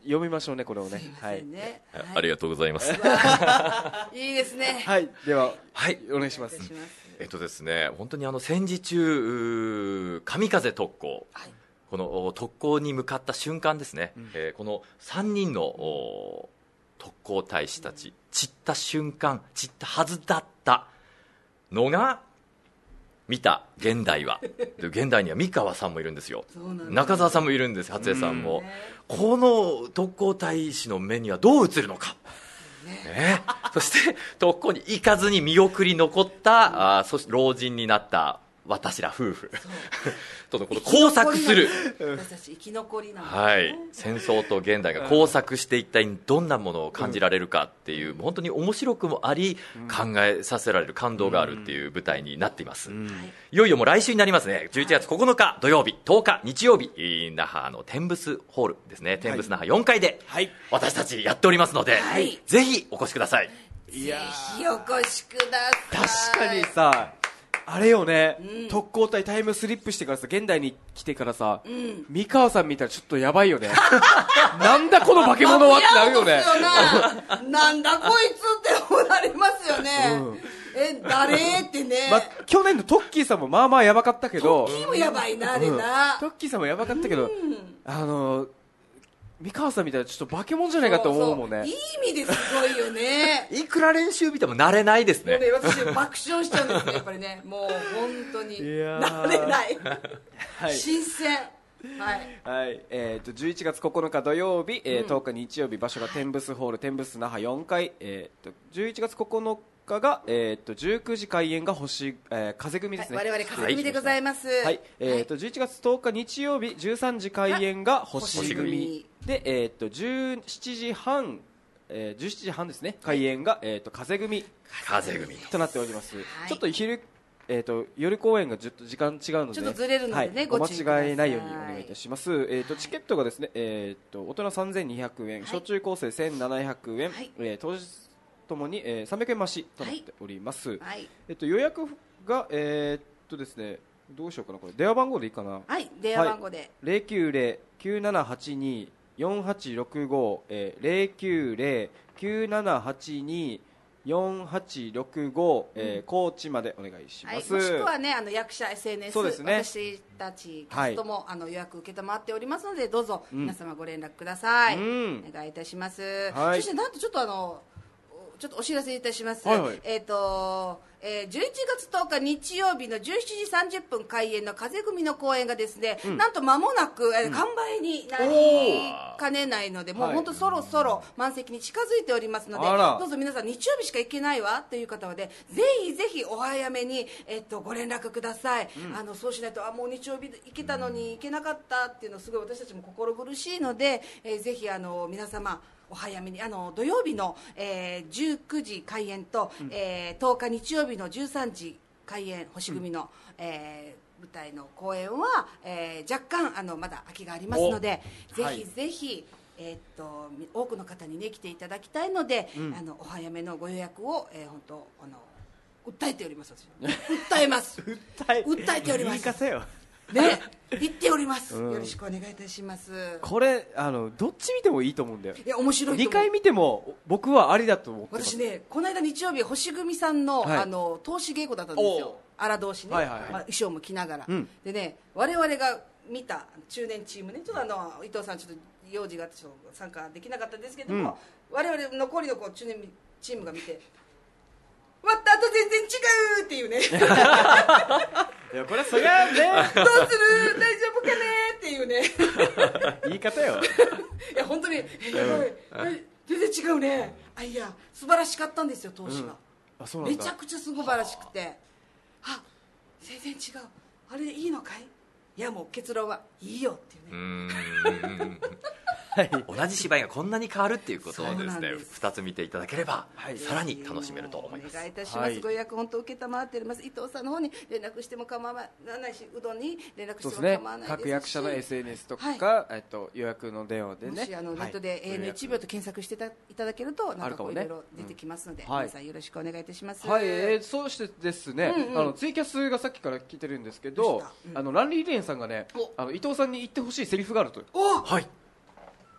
読みましょうねこれをね。 はい、ね、 はい、ありがとうございます。 いいですね。 はい、では、 はい、 お願いします。 えっとですね、本当にあの戦時中神風特攻、はい、この特攻に向かった瞬間ですね、うん、えー、このさんにんの特攻隊士たち、散った瞬間、散ったはずだったのが見た現代はで現代には三河さんもいるんですよ、中澤さんもいるんです、初江さんも、うん、この特攻隊士の目にはどう映るのか、ね、そして特攻に行かずに見送り残った、うん、あそして老人になった私ら夫婦とのこの交錯する私たち生き残りなんですね、 はい、戦争と現代が交錯して一体どんなものを感じられるかっていう、うん、本当に面白くもあり、うん、考えさせられる感動があるっていう舞台になっています、うん、いよいよもう来週になりますね。じゅういちがつここのか土曜日、とおか日曜日、那覇の天ブスホールですね、天ブス那覇よんかいで私たちやっておりますので、はい、ぜひお越しください。 いやぜひお越しください。確かにさあれよね、うん、特攻隊タイムスリップしてからさ現代に来てからさ、うん、三河さん見たらちょっとやばいよねなんだこの化け物はってなるよねな, なんだこいつって思なりますよね、うん、え誰ってね、 ま、去年のトッキーさんもまあまあやばかったけど、 トッキーもやばいなあれな、 うん、トッキーさんもやばかったけど、うん、あの三河さんみたいなちょっと化け物じゃないかと思うもんね。 そうそう、いい意味ですごいよねいくら練習見ても慣れないですね。もうね、 私爆笑しちゃうんですねやっぱりね、もう本当に慣れない、はい、新鮮。はい、 はい、えー、とじゅういちがつここのか土曜日、えー、とおか日曜日、場所が天ブスホール天ブス那覇よんかい、えー、とじゅういちがつここのかが、えー、とじゅうくじ開演が星、えー、風組ですね、 はい、我々風組でございます、 はい、えー、とじゅういちがつとおか日曜日じゅうさんじ開演が星組で、えー、とじゅうしちじはん、えー、じゅうしちじはんですね、開演が、えー、と風組風組となっております、はい、ちょっと昼えー、と夜公演がちょっと時間違うので、 ちょっとずれるのでね、はい、 ご間違いないようにお願いいたします。えー、とチケットがですね、えー、と大人さんぜんにひゃくえん、はい、小中高生せんななひゃくえん、はい、えー、当日ともに、えー、さんびゃくえん増しとなっております、はい、えー、と予約が、えー、っとですね、どうしようかな、これ電話番号でいいかな。 はい、電話番号で、はい、 ゼロきゅうゼロ きゅうななはちに よんはちろくご、えー、ゼロきゅうゼロ きゅうななはちに よんはちろくご、えー、高知までお願いします、 はい、もしくはね、あの役者 エスエヌエス、そうですね、私たちキャストも、はい、あの予約受けたまっておりますので、どうぞ皆様ご連絡ください、うん、お願いいたします、はい、そしてなんとちょっとあのちょっとお知らせいたします、はいはい、えーとえー、じゅういちがつとおか日曜日のじゅうしちじさんじゅっぷん開演の風組の公演がですね、うん、なんと間もなく、えー、完売になりかねないので、もう本当そろそろ満席に近づいておりますので、どうぞ皆さん日曜日しか行けないわという方は、ね、ぜひぜひお早めに、えー、とご連絡ください、うん、あのそうしないと、あもう日曜日行けたのに行けなかったっていうのすごい私たちも心苦しいので、えー、ぜひあの皆様お早めに、あの土曜日の、えー、じゅうくじ開演と、うん、えー、とおか日曜日のじゅうさんじ開演星組の、うん、えー、舞台の公演は、えー、若干あのまだ空きがありますので、ぜひぜひ、はい、えー、っと多くの方に、ね、来ていただきたいので、うん、あのお早めのご予約を、えー、本当あの訴えております。訴えます訴え訴えております。 言い方よね、言っております、うん、よろしくお願いいたします。 これあのどっち見てもいいと思うんだよ。 いや面白いと思う。にかい見ても僕はありだと思ってます。 私ね、この間日曜日星組さんの、はい、あの投資稽古だったんですよ。荒通しね、はいはいはい、まあ、衣装も着ながら、うん、でね、我々が見た中年チームね、ちょっとあの伊藤さんちょっと用事があってちょっと参加できなかったんですけども、うん、我々残りのこう中年チームが見て、終わった後全然違うっていうねいやこれはそりゃねどうする大丈夫かねっていうね言い方よいや本当に、えー、全然違うね。あ、いや素晴らしかったんですよ、投資が、うん、あ、そうなんだ。めちゃくちゃ素晴らしくて、あ、全然違う、あれいいのかい、いやもう結論はいいよっていうね。うーんはい、同じ芝居がこんなに変わるっていうことをですね、ふたつ見ていただければ、はい、さらに楽しめると思います。 お願いいたします、はい、ご予約本当受けたまっております。伊藤さんの方に連絡しても構わないし、うどんに連絡しても構わないですし、 各役者の エスエヌエス とか、はい、えっと、予約の電話でね、 もしあのネットで エーエヌいちびょうと検索していただけると、なんかこういろいろ出てきますので、うん、皆さんよろしくお願いいたします。 はい、えー、そうしてですね、うんうん、あのツイキャスがさっきから来てるんですけど、うん、あのランリーレーンさんがね、あの伊藤さんに言ってほしいセリフがあると。 お、 はい、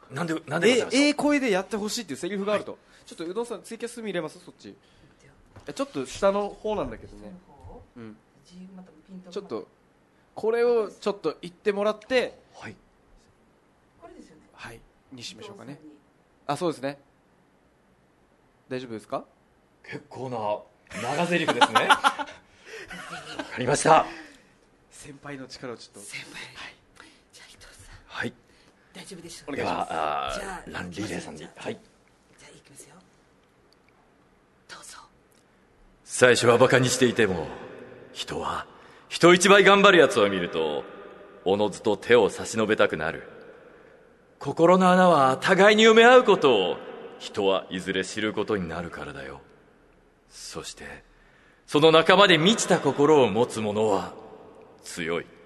なんでなんでございましょう。 ええ声でやってほしいっていうセリフがあると、はい、ちょっとうどんさんツイキャス見れます？そっちちょっと下の方なんだけどね、うん、ちょっとこれをちょっと言ってもらって、 はい、 これですよね、 はいにしましょうかね。あ、そうですね、大丈夫ですか？ 結構な長台詞ですねわかりました。 先輩の力をちょっと先輩、はい、じゃあ伊藤さん、 はい、 大丈夫でしょうか？ お願いします。じゃあランリーレーさんに、はい、 じゃあいきますよ、どうぞ。 最初はバカにしていても、人は人一倍頑張るやつを見るとおのずと手を差し伸べたくなる。心の穴は互いに埋め合うことを人はいずれ知ることになるからだよ。そしてその仲間で満ちた心を持つ者は強い。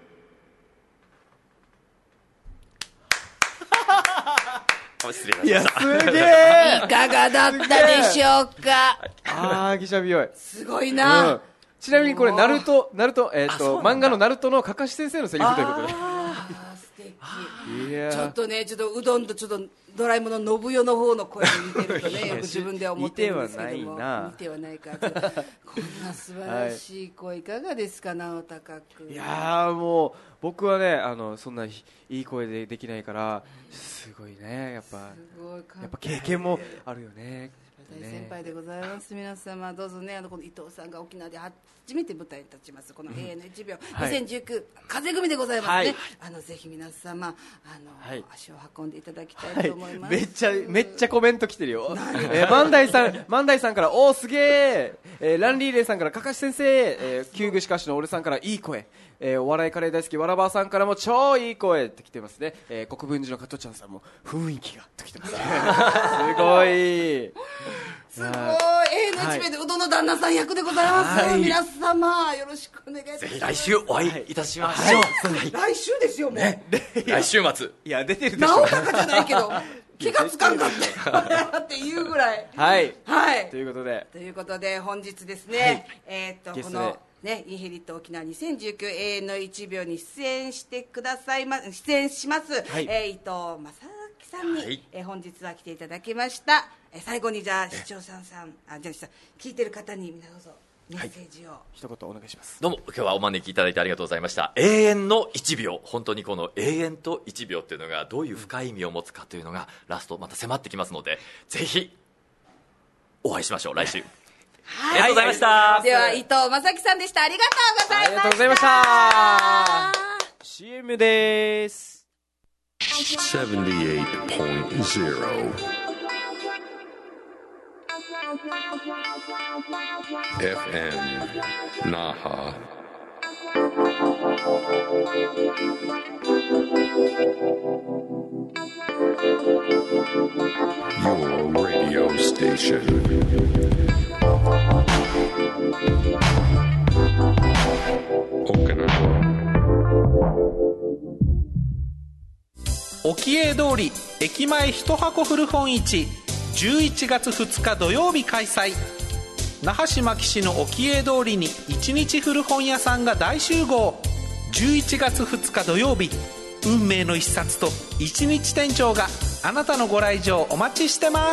失礼いたしました。 いや、すげえいかがだったでしょうか？ あー、ギシャビヨイ、すごいな、うん、 ちなみにこれナルト、ナルト、えー、と漫画のナルトのかかし先生のセリフということで、 あー素敵。 いや、 ちょっとね、ちょっとうどんとちょっとドラえもんの信代の方の声に似てるとね、よく自分では思ってるんですけども、 似てはないな、 似てはないか。こんな素晴らしい声いかがですか、直高君。 いやー、もう僕はね、あのそんないい声でできないからすごいね、やっぱやっぱ経験もあるよね。 大先輩でございます。皆様どうぞね、あのこの伊藤さんが沖縄で初めて舞台に立ちますこの永遠のいちびょう、うん、にせんじゅうきゅう風組でございますね、はい、あのぜひ皆様あの、はい、足を運んでいただきたいと思います、 はい、めっちゃめっちゃコメント来てるよえー、万代さん万代さんからおーすげー、えー、ランリーレイさんからかかし先生、えー、旧具しかしの俺さんからいい声、えー、お笑いカレー大好きわらばーさんからも超いい声って来てますね、えー、国分寺の加藤ちゃんさんも雰囲気がと来てますねすごいすごい、永遠の一名でうどんの旦那さん役でございます、はい、皆様よろしくお願いいたします。 ぜひ来週お会いいたしましょう、 はいはい、来週ですよもう、ね、 来週末いや出てるでしょ、 直高じゃないけど気がつかんかってっていうぐらいはい、 はい、 ということでということで本日ですね、はい、えー、っとこのね、インヘリット沖縄にせんじゅうきゅう永遠のいちびょうに出演してくださいま出演します、はい、えー、伊藤正明さんに、はい、えー、本日は来ていただきました、えー、最後にじゃあ視聴者さんあじゃあ聞いてる方に皆どうぞメッセージを、はい、 一言お願いします。 どうも今日はお招きいただいてありがとうございました。永遠のいちびょう、本当にこの永遠といちびょうっていうのがどういう深い意味を持つかというのがラストまた迫ってきますので、ぜひお会いしましょう来週はい、ありがとうございました。 では伊藤正樹さんでした。ありがとうございました。ありがとうございました。シーエム です。 ななじゅうはちてんゼロ エフエム 那覇 Your radio station 沖永通り駅前一箱古本市じゅういちがつふつか土曜日開催。那覇市牧市の沖永通りに一日古本屋さんが大集合。じゅういちがつふつか土曜日、運命の一冊と一日店長があなたのご来場お待ちしてます。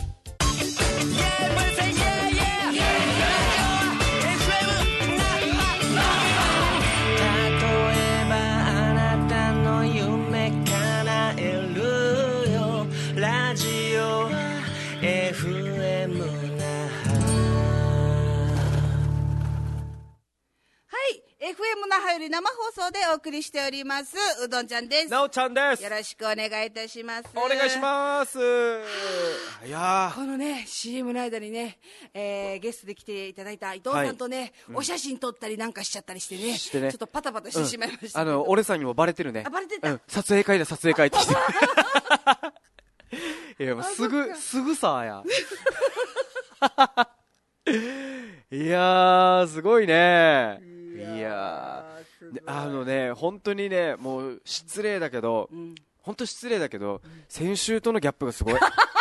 エフエム 那覇より生放送でお送りしておりますうどんちゃんです。 なおちゃんです。 よろしくお願いいたします。 お願いします。いやこのね シーエム の間にね、えー、ゲストで来ていただいた伊藤さんとね、はい、お写真撮ったりなんかしちゃったりしてね、してねちょっとパタパタしてしまいました、 うん、あの俺さんにもバレてるね。 あバレてた、うん、 撮影会だ撮影会って来ていやもうすぐすぐさやいやーすごいね。いやあのね本当にねもう失礼だけど、うん、本当失礼だけど、うん、先週とのギャップがすごい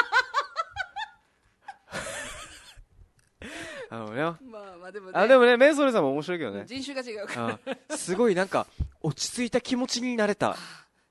あのね、まあまあでもね、あでもねメンソーレさんも面白いけどね、 人種が違うからすごいなんか落ち着いた気持ちになれた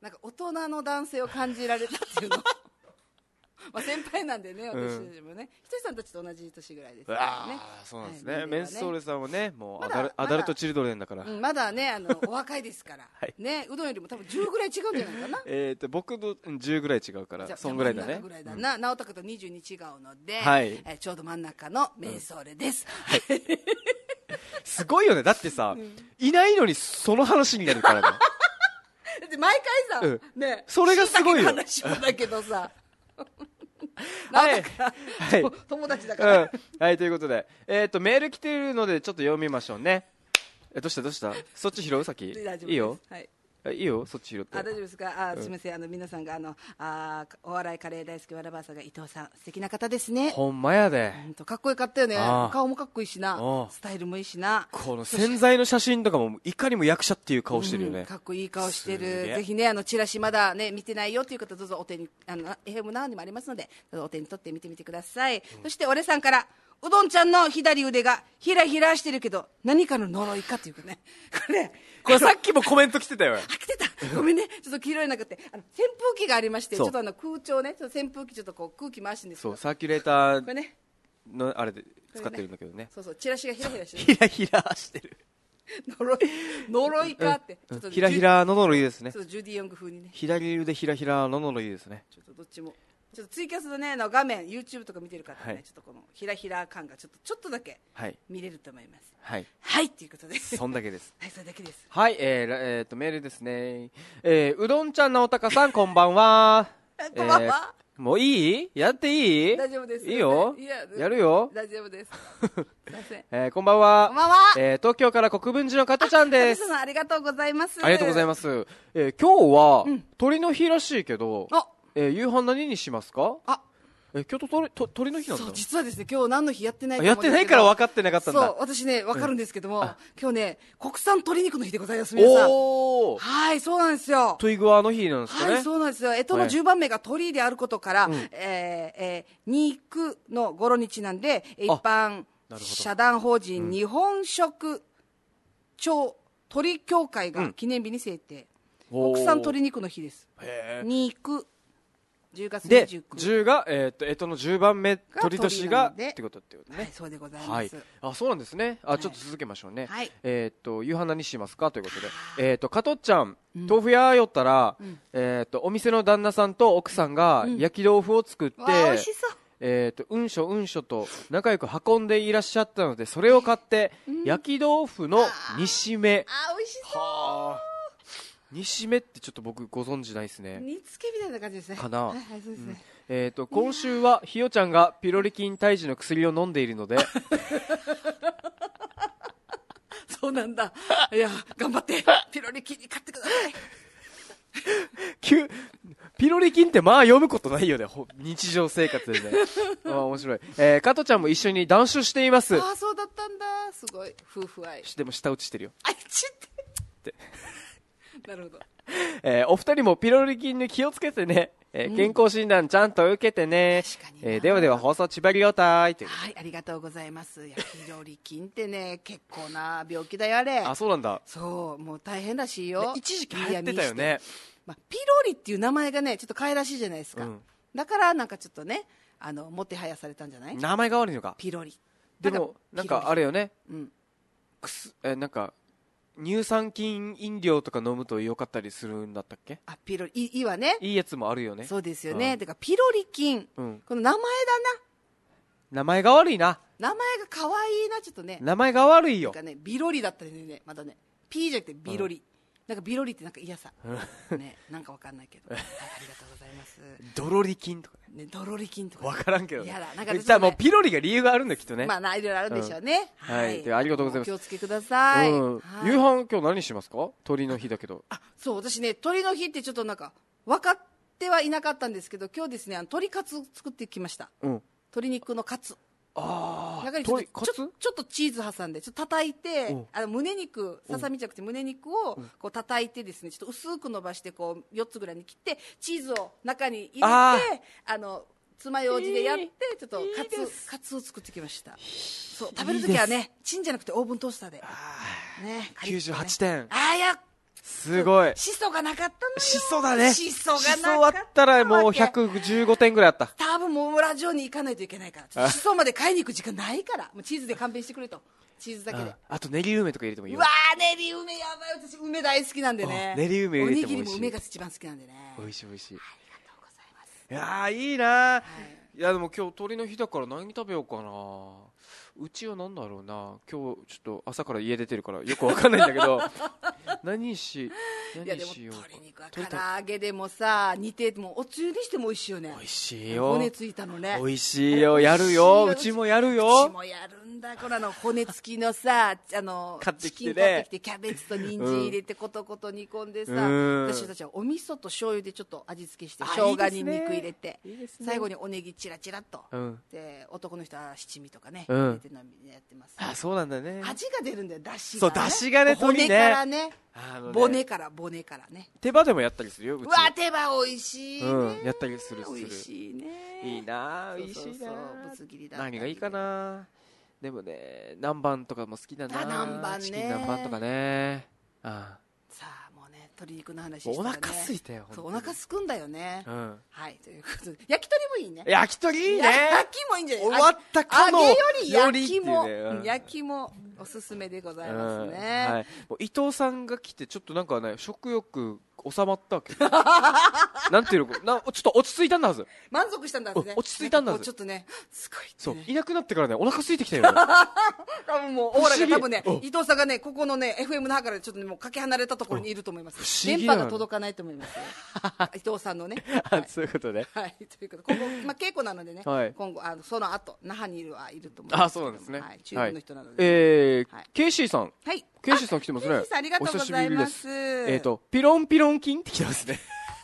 なんか大人の男性を感じられたっていうのまあ先輩なんでね、私もね、ひとりさんたちと同じ年ぐらいですからね。 ああ、そうなんですね。メンソーレさんはね、もうアダルアダルトチルドレンだから。 まだね、あのお若いですからね、うどんよりも多分じゅうぐらい違うんじゃないかな。 えっと僕とじゅうぐらい違うから、そんぐらいだね。 ぐらいだな。直太とにじゅうに違うので、えちょうど真ん中のメンソーレです。 すごいよね。だってさ、いないのにその話になるからね。 だって毎回さ、ね、 それがすごいよ。 話もだけどさ。 はい、 はい、友達だから、 うん、はい、ということで、えっ、ー、とメール来てるのでちょっと読みましょうね。え、どうしたどうした？そっち拾う先？いいよ。はい。いいよ、そっち拾って。 あ、大丈夫ですか。あ、すみません、あの皆さんがあのあお笑いカレー大好きわらばあさんが伊藤さん素敵な方ですね。 ほんまやで。 うんとかっこよかったよね。顔もかっこいいしな、スタイルもいいしな。 この潜在の写真とかもいかにも役者っていう顔してるよね。うん、 かっこいい顔してる。ぜひね、あのチラシまだね見てないよという方どうぞお手にあの エフエム ナウにもありますので、どうぞお手に取って見てみてください。うん、そして俺さんから。うどんちゃんの左腕がひらひらしてるけど何かの呪いかというかね、これこれさっきもコメント来てたよ。 あ、来てた。ごめんね、ちょっと黄色いなくて、あの扇風機がありまして、ちょっとあの空調ね、ちょっと扇風機ちょっとこう空気回してるんですけど、 そうサーキュレーターのあれで使ってるんだけどね。 そうそう、チラシがひらひらしてる。 ひらひらしてる。 呪い呪いかって、 ちょっとひらひらの呪いですね。 ちょっとジュディ・ヨング風にね。 左腕ひらひらの呪いですね。 ちょっとどっちも。ちょっとツイキャスのねの画面 YouTube とか見てる方ね、はい、ちょっとこのひらひら感がちょっとちょっとだけ見れると思います。 はい。 はいということで。 そんだけです。 はい、それだけです。 はい、えー、えー、とメールですね。えー、うどんちゃん直隆さんこんばんは。 こんばんは。 えー、もういい？やっていい？ 大丈夫です。 いいよ。いや、やるよ。 大丈夫です。すいません。 えー、こんばんは。 こんばんは。 えー、東京から国分寺の加トちゃんです。 加トさんありがとうございます。 ありがとうございます。えー、今日は、うん、鳥の日らしいけど、 あ、 えー、夕飯何にしますか？あ。え、今日と鳥、鳥の日なんだ。 そう、実はですね、今日何の日やってないかもやってないから分かってなかったんだ。 そう、私ね、分かるんですけども、うん、今日ね、国産鶏肉の日でございます、皆さん。おー。はい、そうなんですよ。 トイグアの日なんですかね。 はい、そうなんですよ。干支のじゅうばんめが鳥であることから、はい、えー、えー、肉の語呂にちなんで、一般社団法人日本食鳥鳥協会が記念日に制定。うん、国産鶏肉の日です。へー。肉。じゅうがつにじゅうくにちでじゅうが、 えー、っと干支のじゅうばんめ鳥年がってことってことね。 はい、そうでございます。 はい、あ、そうなんですね。あ、ちょっと続けましょうね。はい、えー、っと夕飯何しますかということで、えー、っと加トちゃん、うん、豆腐屋寄ったら、うん、えー、っとお店の旦那さんと奥さんが焼き豆腐を作って、うん、美味しそう。えー、っとうんしょうんしょと仲良く運んでいらっしゃったので、それを買って、うん、焼き豆腐の煮しめ。 あ、美味しそう。はあ、 煮しめってちょっと僕ご存知ないですね。 煮付けみたいな感じですね。 かな。 はい、はい、そうですね。うん、 えっ、ー、と今週はひよちゃんがピロリ菌退治の薬を飲んでいるので。 そうなんだ。いや頑張ってピロリ菌に買ってください。 ピロリ菌ってまあ読むことないよね、日常生活でね。あ、面白い。えー、加トちゃんも一緒に談笑しています。 ああ、そうだったんだ。すごい夫婦愛。 でも舌打ちしてるよ。 あ、ちってなるほど。 えー、お二人もピロリ菌に気をつけてね。えー、健康診断ちゃんと受けてね。確かに、えー、ではでは放送千葉りおたいという。 はい、ありがとうございます。いや、ピロリ菌ってね、結構な病気だよあれ。 あ、そうなんだ。 そう、もう大変らしいよ。 一時期流行ってたよね。 まあ、ピロリっていう名前がね、ちょっと可愛らしいじゃないですか。うん、だからなんかちょっとね、あのもてはやされたんじゃない？ 名前が悪いのか。 ピロリ。 でもなんかあれよね。うん。くすえなんか。乳酸菌飲料とか飲むと良かったりするんだったっけ？ あ、ピロリ、いいわね。 いいやつもあるよね。 そうですよね。だからピロリ菌、うん、この名前だな。 名前が悪いな。 名前が可愛いな、ちょっとね。 名前が悪いよ。 なんかね、ビロリだったりね、またね、P じゃなくてビロリ。うん、なんかビロリってなんか嫌さ。ね、なんかわかんないけど。はい、ありがとうございます。 ドロリ菌とかね。ドロリ菌とか。 わからんけど。 嫌だ。 なんかじゃあもうピロリが理由があるんだきっとね。 まあな、いろいろあるんでしょうね。 はい。で、ありがとうございます。 お気をつけください。夕飯今日何しますか？鳥の日だけど。 あ、そう、私ね、鳥の日ってちょっとなんか分かってはいなかったんですけど、今日ですね、鶏カツ作ってきました。うん。鶏肉のカツ。ああ、中にちょっとちょちょっとチーズ挟んでちょっと叩いて、あの胸肉、ささみじゃなくて胸肉をこう叩いてですね、ちょっと薄く伸ばしてこうよっつぐらいに切ってチーズを中に入れて、ああの爪楊枝でやってちょっとカツカツを作ってきました。そう、食べるときはね、チンじゃなくてオーブントースターでね。 きゅうじゅうはちてん。 ああ、いやすごい。 しそがなかったのよ。 しそだね。 しそがなかった。 しそあったらもうひゃくじゅうごてんぐらいあった。 多分もうラジオに行かないといけないから。しそまで買いに行く時間ないから。もうチーズで勘弁してくれと。チーズだけで。 あ, あと練り梅とか入れてもいいよ。 うわー、練り梅やばい。私梅大好きなんでね。 練り梅入れても美味しい。 おにぎりも梅が一番好きなんでね。 美味しい美味しい。 ありがとうございます。 いやーいいなー、はい、いやでも今日鳥の日だから何食べようかな。うちは何だろうな。今日ちょっと朝から家出てるからよくわかんないんだけど何し何しようか。 いやでも鶏肉は唐揚げでもさ煮てもおつゆにしても美味しいよね。 美味しいよ。 骨ついたのね。 美味しいよ。やるよ。うちもやるよ。 うちもやるんだ。これあの骨付きのさあの買ってきてね、 チキン買ってきてキャベツと人参入れてコトコト煮込んでさ、うん、私たちはお味噌と醤油でちょっと味付けして生姜にんにく入れていい、ね、最後におネギチラチラっと、うん、で男の人は七味とかね、うん、入れてやってます、ね。 あ、そうなんだね。 味が出るんだよ。出汁が、ね、そう、出汁がね、 骨からね、骨から骨からね。 手羽でもやったりするよ。うち。 うわ、手羽美味しいね、 うん、やったりするする。 美味しいね。 いいな、美味しいな。 そうそうそう、ぶつ切りだ。 何がいいかな。でもね、南蛮とかも好きだな。 南蛮ね。 チキン南蛮とかね。ああ。 さあもうね、鶏肉の話したらね。 お腹空いたよ。 そう、お腹すくんだよね。 うん。 はい、ということで焼き鳥もいいね。 焼き鳥いいね。 焼きもいいんじゃない。 終わったかの揚げより焼きも、 ね、うん、 焼きもおすすめでございますね。 うん、はい。もう伊藤さんが来てちょっとなんかね、食欲収まったわけ。なんていうの、な、ちょっと落ち着いたんだはず。 満足したんだはずね。 落ち着いたんだはず。 ちょっとね、すごい、ね。 そう、いなくなってからね、お腹空いてきたよ、ね。 多分もう、オーラが多分ね、伊藤さんがね、ここのね、エフエム の中からちょっとね、もうかけ離れたところにいると思います。電波が届かないと思います。伊藤さんのね。 はい、そういうことね。 はい、ということで、今後、まあ、稽古なのでね、はい、今後、あの、その後、那覇にいるはいると思います。 あ、そうなんですね。 はい、中部の人なので。 えー、ケイシーさん。 はい。 ケイシーさん来てますね。ケイシーさんありがとうございます。 えっと、ピロンピロン筋って来てますね。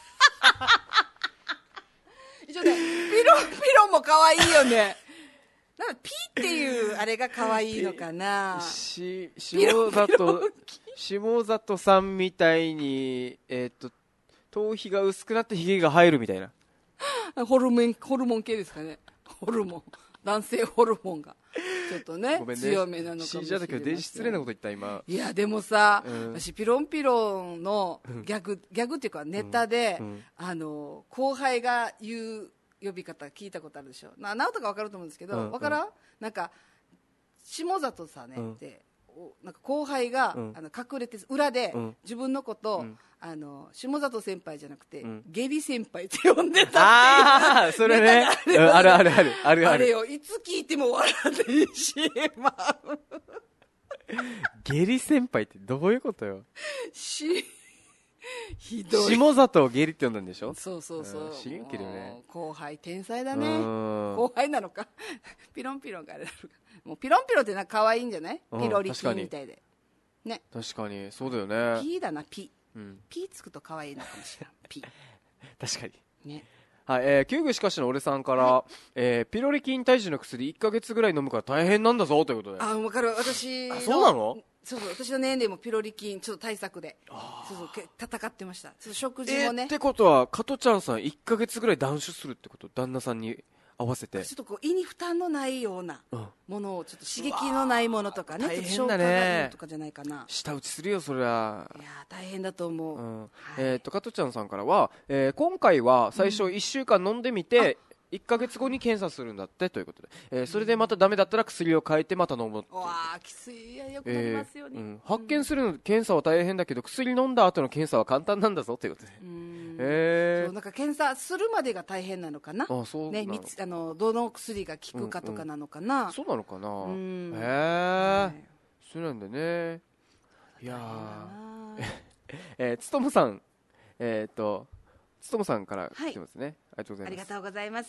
一応ね、ピロンピロンも可愛いよね。なんかピっていうあれが可愛いのかな。 し、下里、下里さんみたいに、えっと、頭皮が薄くなってヒゲが生えるみたいな。 ホルモン、ホルモン系ですかね。ホルモン。男性ホルモンが。ちょっとね、ね強めなのかもしれない。死んじゃったけど、電子失礼なこと言った今。いや、でもさ、うん、私、ピロンピロンのギャグ、ギャグっていうかネタで、うんうん、あの、後輩が言う呼び方聞いたことあるでしょ。な、直人が分かると思うんですけど、うんうん、分からん？なんか、下里さんね、うん、ってなんか後輩が、うん、あの隠れて裏で、うん、自分のこと、うん、あの下里先輩じゃなくて、うん、下痢先輩って呼んでたっていう。 ああ、それね。あるあるあるあるある。 あれよ、いつ聞いても笑ってしまう。 下痢先輩ってどういうことよ。 しひどい。 下里を下痢って呼んだんでしょ。 そうそうそう。 知りんけどね。 後輩天才だね。後輩なのか。ピロンピロンがあれだろうか。もうピロンピロンってなんか可愛いんじゃない？ピロリキみたいで。ね。 確かにそうだよね。 ピーだなピ。うん、ピつくと可愛いのかもしれない。ピ。 確かに。 ね。 はい、えー、救具しかしの俺さんから、はい、えー、ピロリ菌退治の薬いっかげつぐらい飲むから大変なんだぞということで。 あ、分かる。私あ、そうなの？ そうそう、私の年齢もピロリ菌ちょっと対策でそうそう戦ってました。そう食事もね、 えー、ってことは加トちゃんさんいっかげつぐらい断酒するってこと？旦那さんに合わせてちょっとこう胃に負担のないようなものを、ちょっと刺激のないものとかね、 大変だね。 とかじゃないかな。 舌打ちするよそりゃ。 いや大変だと思う、うんはい、えー、っと加トちゃんさんからは、えー、今回は最初いっしゅうかん飲んでみて、うんいっかげつごに検査するんだってということで、えー、それでまたダメだったら薬を変えてまた飲むって。 わあきつい。よくなりますよね、 えーうん、発見するの検査は大変だけど薬飲んだ後の検査は簡単なんだぞということで、 うんえー、そうなんか検査するまでが大変なのかな。 あそうね、みつあのどの薬が効くかとかなのかな、 うんうん、そうなのかな。うんへえーね、そうなんだね。いやーえー、つともさんえー、っとつともさんから来てますね、はい、ありがとうございます。 ありがとうございます。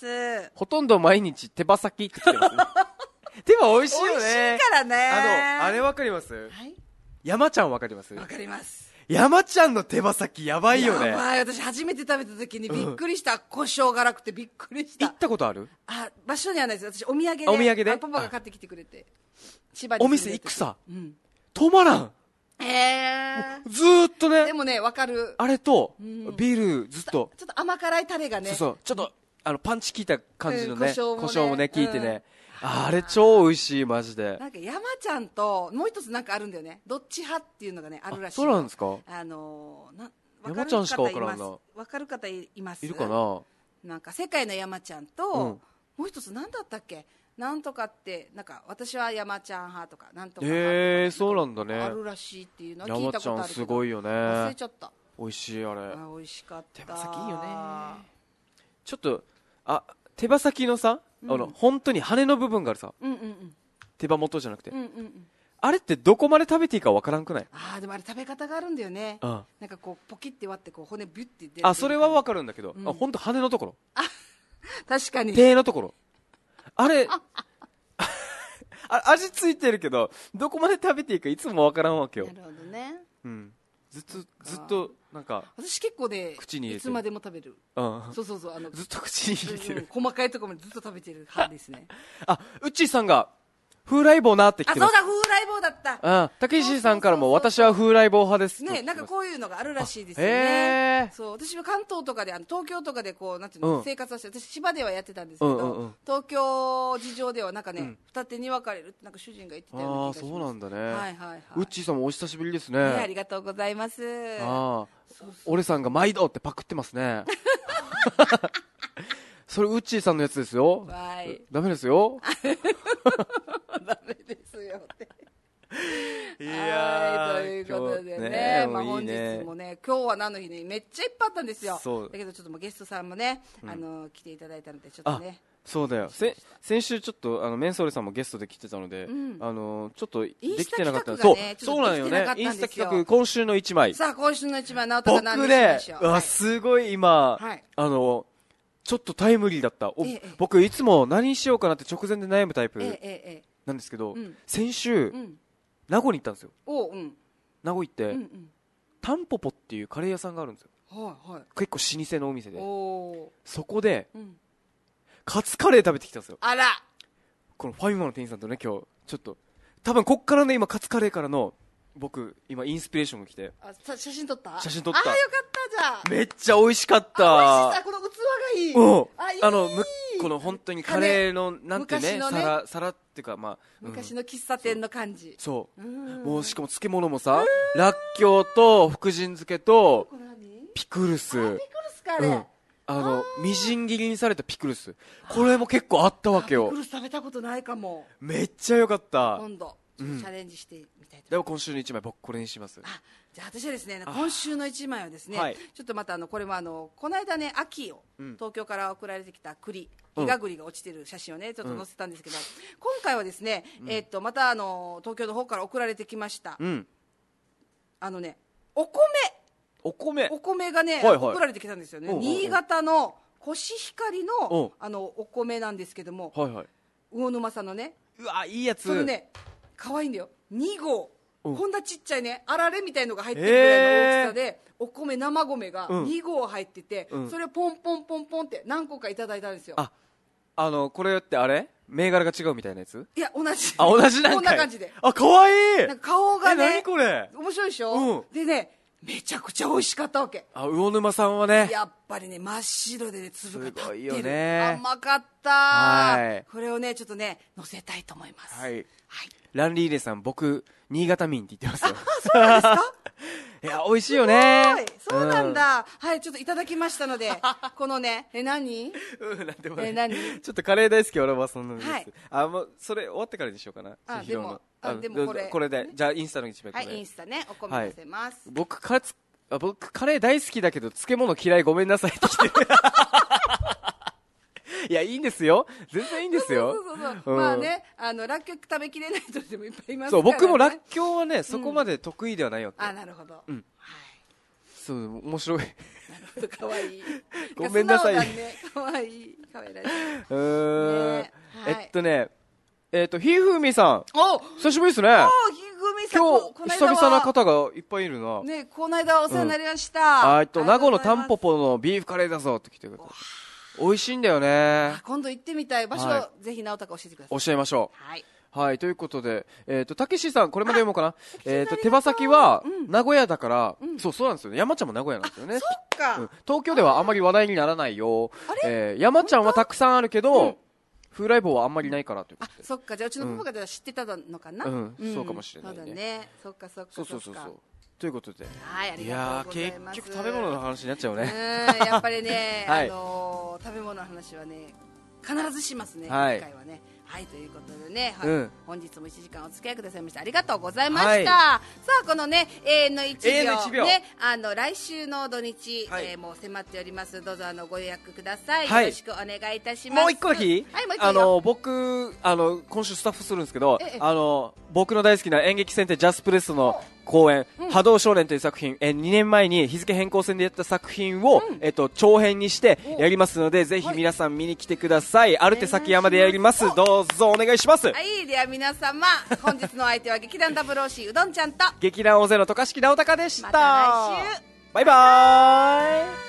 ほとんど毎日手羽先って来てますね手羽美味しいよね。 美味しいからね。 あのあれわかります、はい、山ちゃんわかります？ わかります。 山ちゃんの手羽先やばいよね。 やばい。私初めて食べた時にびっくりした、うん、胡椒辛くてびっくりした。 行ったことある？ あ、場所にはないです。私お土産で、 お土産でパパが買ってきてくれて、 千葉にお店行くさ、うん、止まらん。 えー、 ずーっとね。 でもね、わかる。 あれと、うん、ビールずっと。 ちょっと甘辛いタレがね。 そうそう。ちょっと、あの、パンチ効いた感じのね。うん、胡椒もね。胡椒もね、効いてね。 あれ超美味しいマジで。 なんか山ちゃんともう一つなんかあるんだよね。どっち派っていうのがねあるらしい。 そうなんですか。 あのな山ちゃんしかわからんな。 わかる方います。 いるかな。 なんか世界の山ちゃんと、うん、もう一つなんだったっけ。なんとかってなんか私は山ちゃん派とかなんとか派とか。 へえ、そうなんだね。 あるらしいっていうのは聞いたことあるけど。 山ちゃんすごいよね。 忘れちゃった。 美味しいあれ。 あ、美味しかった。 手羽先いいよね。ちょっとあ手羽先のさ、うん、あの本当に羽の部分があるさ、うんうんうん、手羽元じゃなくて、うんうんうん、あれってどこまで食べていいかわからんくない？ ああでもあれ食べ方があるんだよね。うん、なんかこうポキって割ってこう骨ビュッて出る。 あそれはわかるんだけど、うん、あ本当羽のところ。 あ確かに。 手のところ。あれあ味ついてるけどどこまで食べていいかいつもわからんわけよ。 なるほどね。 うん。ずっとずっとなんか私結構ね口に入れていつまでも食べる。うん。そうそうそうあのずっと口に入れてる、 うん、細かいところまでずっと食べてる派ですね。 あうっちーさんが風来坊なってきてます。 あそうだ風来坊だった。 ああたけしさんからも私は風来坊派ですね。なんかこういうのがあるらしいですよね。そう私は関東とかであの東京とかでこうなんていうの、うん、生活をして私千葉ではやってたんですけど、うんうんうん、東京事情ではなんかね、うん、二手に分かれるってなんか主人が言ってたような気がします。 あそうなんだね。 はいはいはい。 うっちーさんもお久しぶりですね。 ねありがとうございます。 ああ俺さんが毎度ってパクってますね。それウッチーさんのやつですよ。はい。ダメですよ。 ダメですよって。 いやー、 ということでね、ねまあ本日もね、今日は何の日ね、めっちゃいっぱいあったんですよ。そうだけどちょっともうゲストさんもね、うん、あの来ていただいたのでちょっとね。 そうだよ。せ先週ちょっとあのメンソーレさんもゲストで来てたので、うん、あのちょっとできてなかったんです。そうそうなんよね。インスタ企画今週の一枚。 さあ今週の一枚直人が何にしましょう。 僕ね、すごい今、はい、あの。ちょっとタイムリーだった、ええ、僕いつも何しようかなって直前で悩むタイプなんですけど、えええ、先週、うん、名護に行ったんですよ。お、うん、名護行って、うんうん、タンポポっていうカレー屋さんがあるんですよ、はいはい、結構老舗のお店でそこで、うん、カツカレー食べてきたんですよ。 あらこのファミマの店員さんとね今日ちょっと多分こっからね今カツカレーからの僕今インスピレーションが来てあ写真撮った写真撮った。 あよかったじゃあめっちゃ美味しかった。 あ美味しさこの器がいい。 うんあいいあのむこの本当にカレーのなんてね皿皿っていうかまあ、 うん、昔の喫茶店の感じ。 そううもうしかも漬物もさらっきょうと福神漬けとピクルス。あピクルスかあれ、うん、 あのみじん切りにされたピクルスこれも結構あったわけよ。 ピクルス食べたことないかも。 めっちゃ良かった。 今度チャレンジしてみたいと思います。 でも今週の一枚僕これにします。 あじゃあ私はですね今週の一枚はですね、はい、ちょっとまたあのこれもあのこの間ね秋を、うん、東京から送られてきた栗イガ栗が落ちてる写真をねちょっと載せたんですけど、うん、今回はですね、うん、えー、っとまたあの東京の方から送られてきました、うん、あのねお米お米お米がね、はいはい、送られてきたんですよね。新潟のコシヒカリのあのお米なんですけども、はいはい、魚沼さんのねうわいいやつそれね可愛いんだよに号こんなちっちゃいねあられみたいのが入ってるぐらいの大きさで、えー、お米生米がに号入ってて、うん、それをポンポンポンポンって何個かいただいたんですよ。 ああのこれってあれ銘柄が違うみたいなやつ。 いや同じあ同じなんかいこんな感じであかわいい。 なんか顔がね何これ面白いでしょ、うん、でねめちゃくちゃ美味しかったわけ。 あ魚沼さんはねやっぱりね真っ白でね粒が立ってる。すごいよね甘かった。はいこれをねちょっとね乗せたいと思います。はい、はい、 ランリーレさん僕新潟民って言ってますよ。 そうなんですか。 いや美味しいよね。 そうなんだ、うん、はいちょっといただきましたのでこのねえ何うんなんでもない、 え何ちょっとカレー大好き俺はそんなのです、はい、あもうそれ終わってからにしようかな。 あでもあでもこれこれでじゃあインスタの一枚これ、 はいインスタねお米載せます、 はい、僕カツあ僕カレー大好きだけど漬物嫌いごめんなさいって来てる。いやいいんですよ全然いいんですよ。 そうそうそうそう、うん、まあねあのらっきょう食べきれない人でもいっぱいいますからね。 そう僕もらっきょうはね、うん、そこまで得意ではないわけ。 あなるほど、うん、はいそう面白い。なるほど可愛いごめんなさい。 ね可愛い可愛らしい。 うーん、ねはい、えっとねえっとひふみさんお久しぶりですね。 おひふみさん今日久々な方がいっぱいいるな。 ねこの間お世話になりました。 うん、あと名護のタンポポのビーフカレーだぞって来てくれた。美味しいんだよね。 今度行ってみたい場所、はい、ぜひ直太が教えてください。 教えましょう。はい。 はい、ということで、えっ、ー、と、たけしさん、これまで読もうかな。えっ、ー、と、手羽先は、名古屋だから、うん、そう、そうなんですよね。山ちゃんも名古屋なんですよね。 そっか、 うん。東京ではあまり話題にならないよ。えー、山ちゃんはたくさんあるけど、うん、 風来坊はあんまりないからということで。 あ、そっか、じゃあうちのパパが知ってたのかな。 うん、うん、そうかもしれないね。 そうだね。そっかそっかそっか。そうそうそうそう。ということで、 はい、ありがとうございます。 いや結局食べ物の話になっちゃうね。 うん、やっぱりね、はい、あのー、食べ物の話はね必ずしますね、はい、今回はね。はい、ということでね、はい、うん、本日もいちじかんお付き合いくださいましてありがとうございました。はい、さあこのね永遠のいちびょうね、あの来週の土日、はい、えー、もう迫っております。どうぞあのご予約ください。はい、よろしくお願いいたします。 もう一個だけ、はい、もう一個あの僕あの今週スタッフするんですけど、あの僕の大好きな演劇戦隊ジャスプレスの公演、うん、波動少年という作品、えにねんまえに日付変更線でやった作品を、うん、えっと長編にしてやりますので、ぜひ皆さん見に来てください。アルテ崎山でやります。どうぞお願いします。 はい、では皆様本日のお相手は劇団ダブルオーシーうどんちゃんと劇団大勢の渡嘉敷直隆でした。 また来週。 バイバーイ。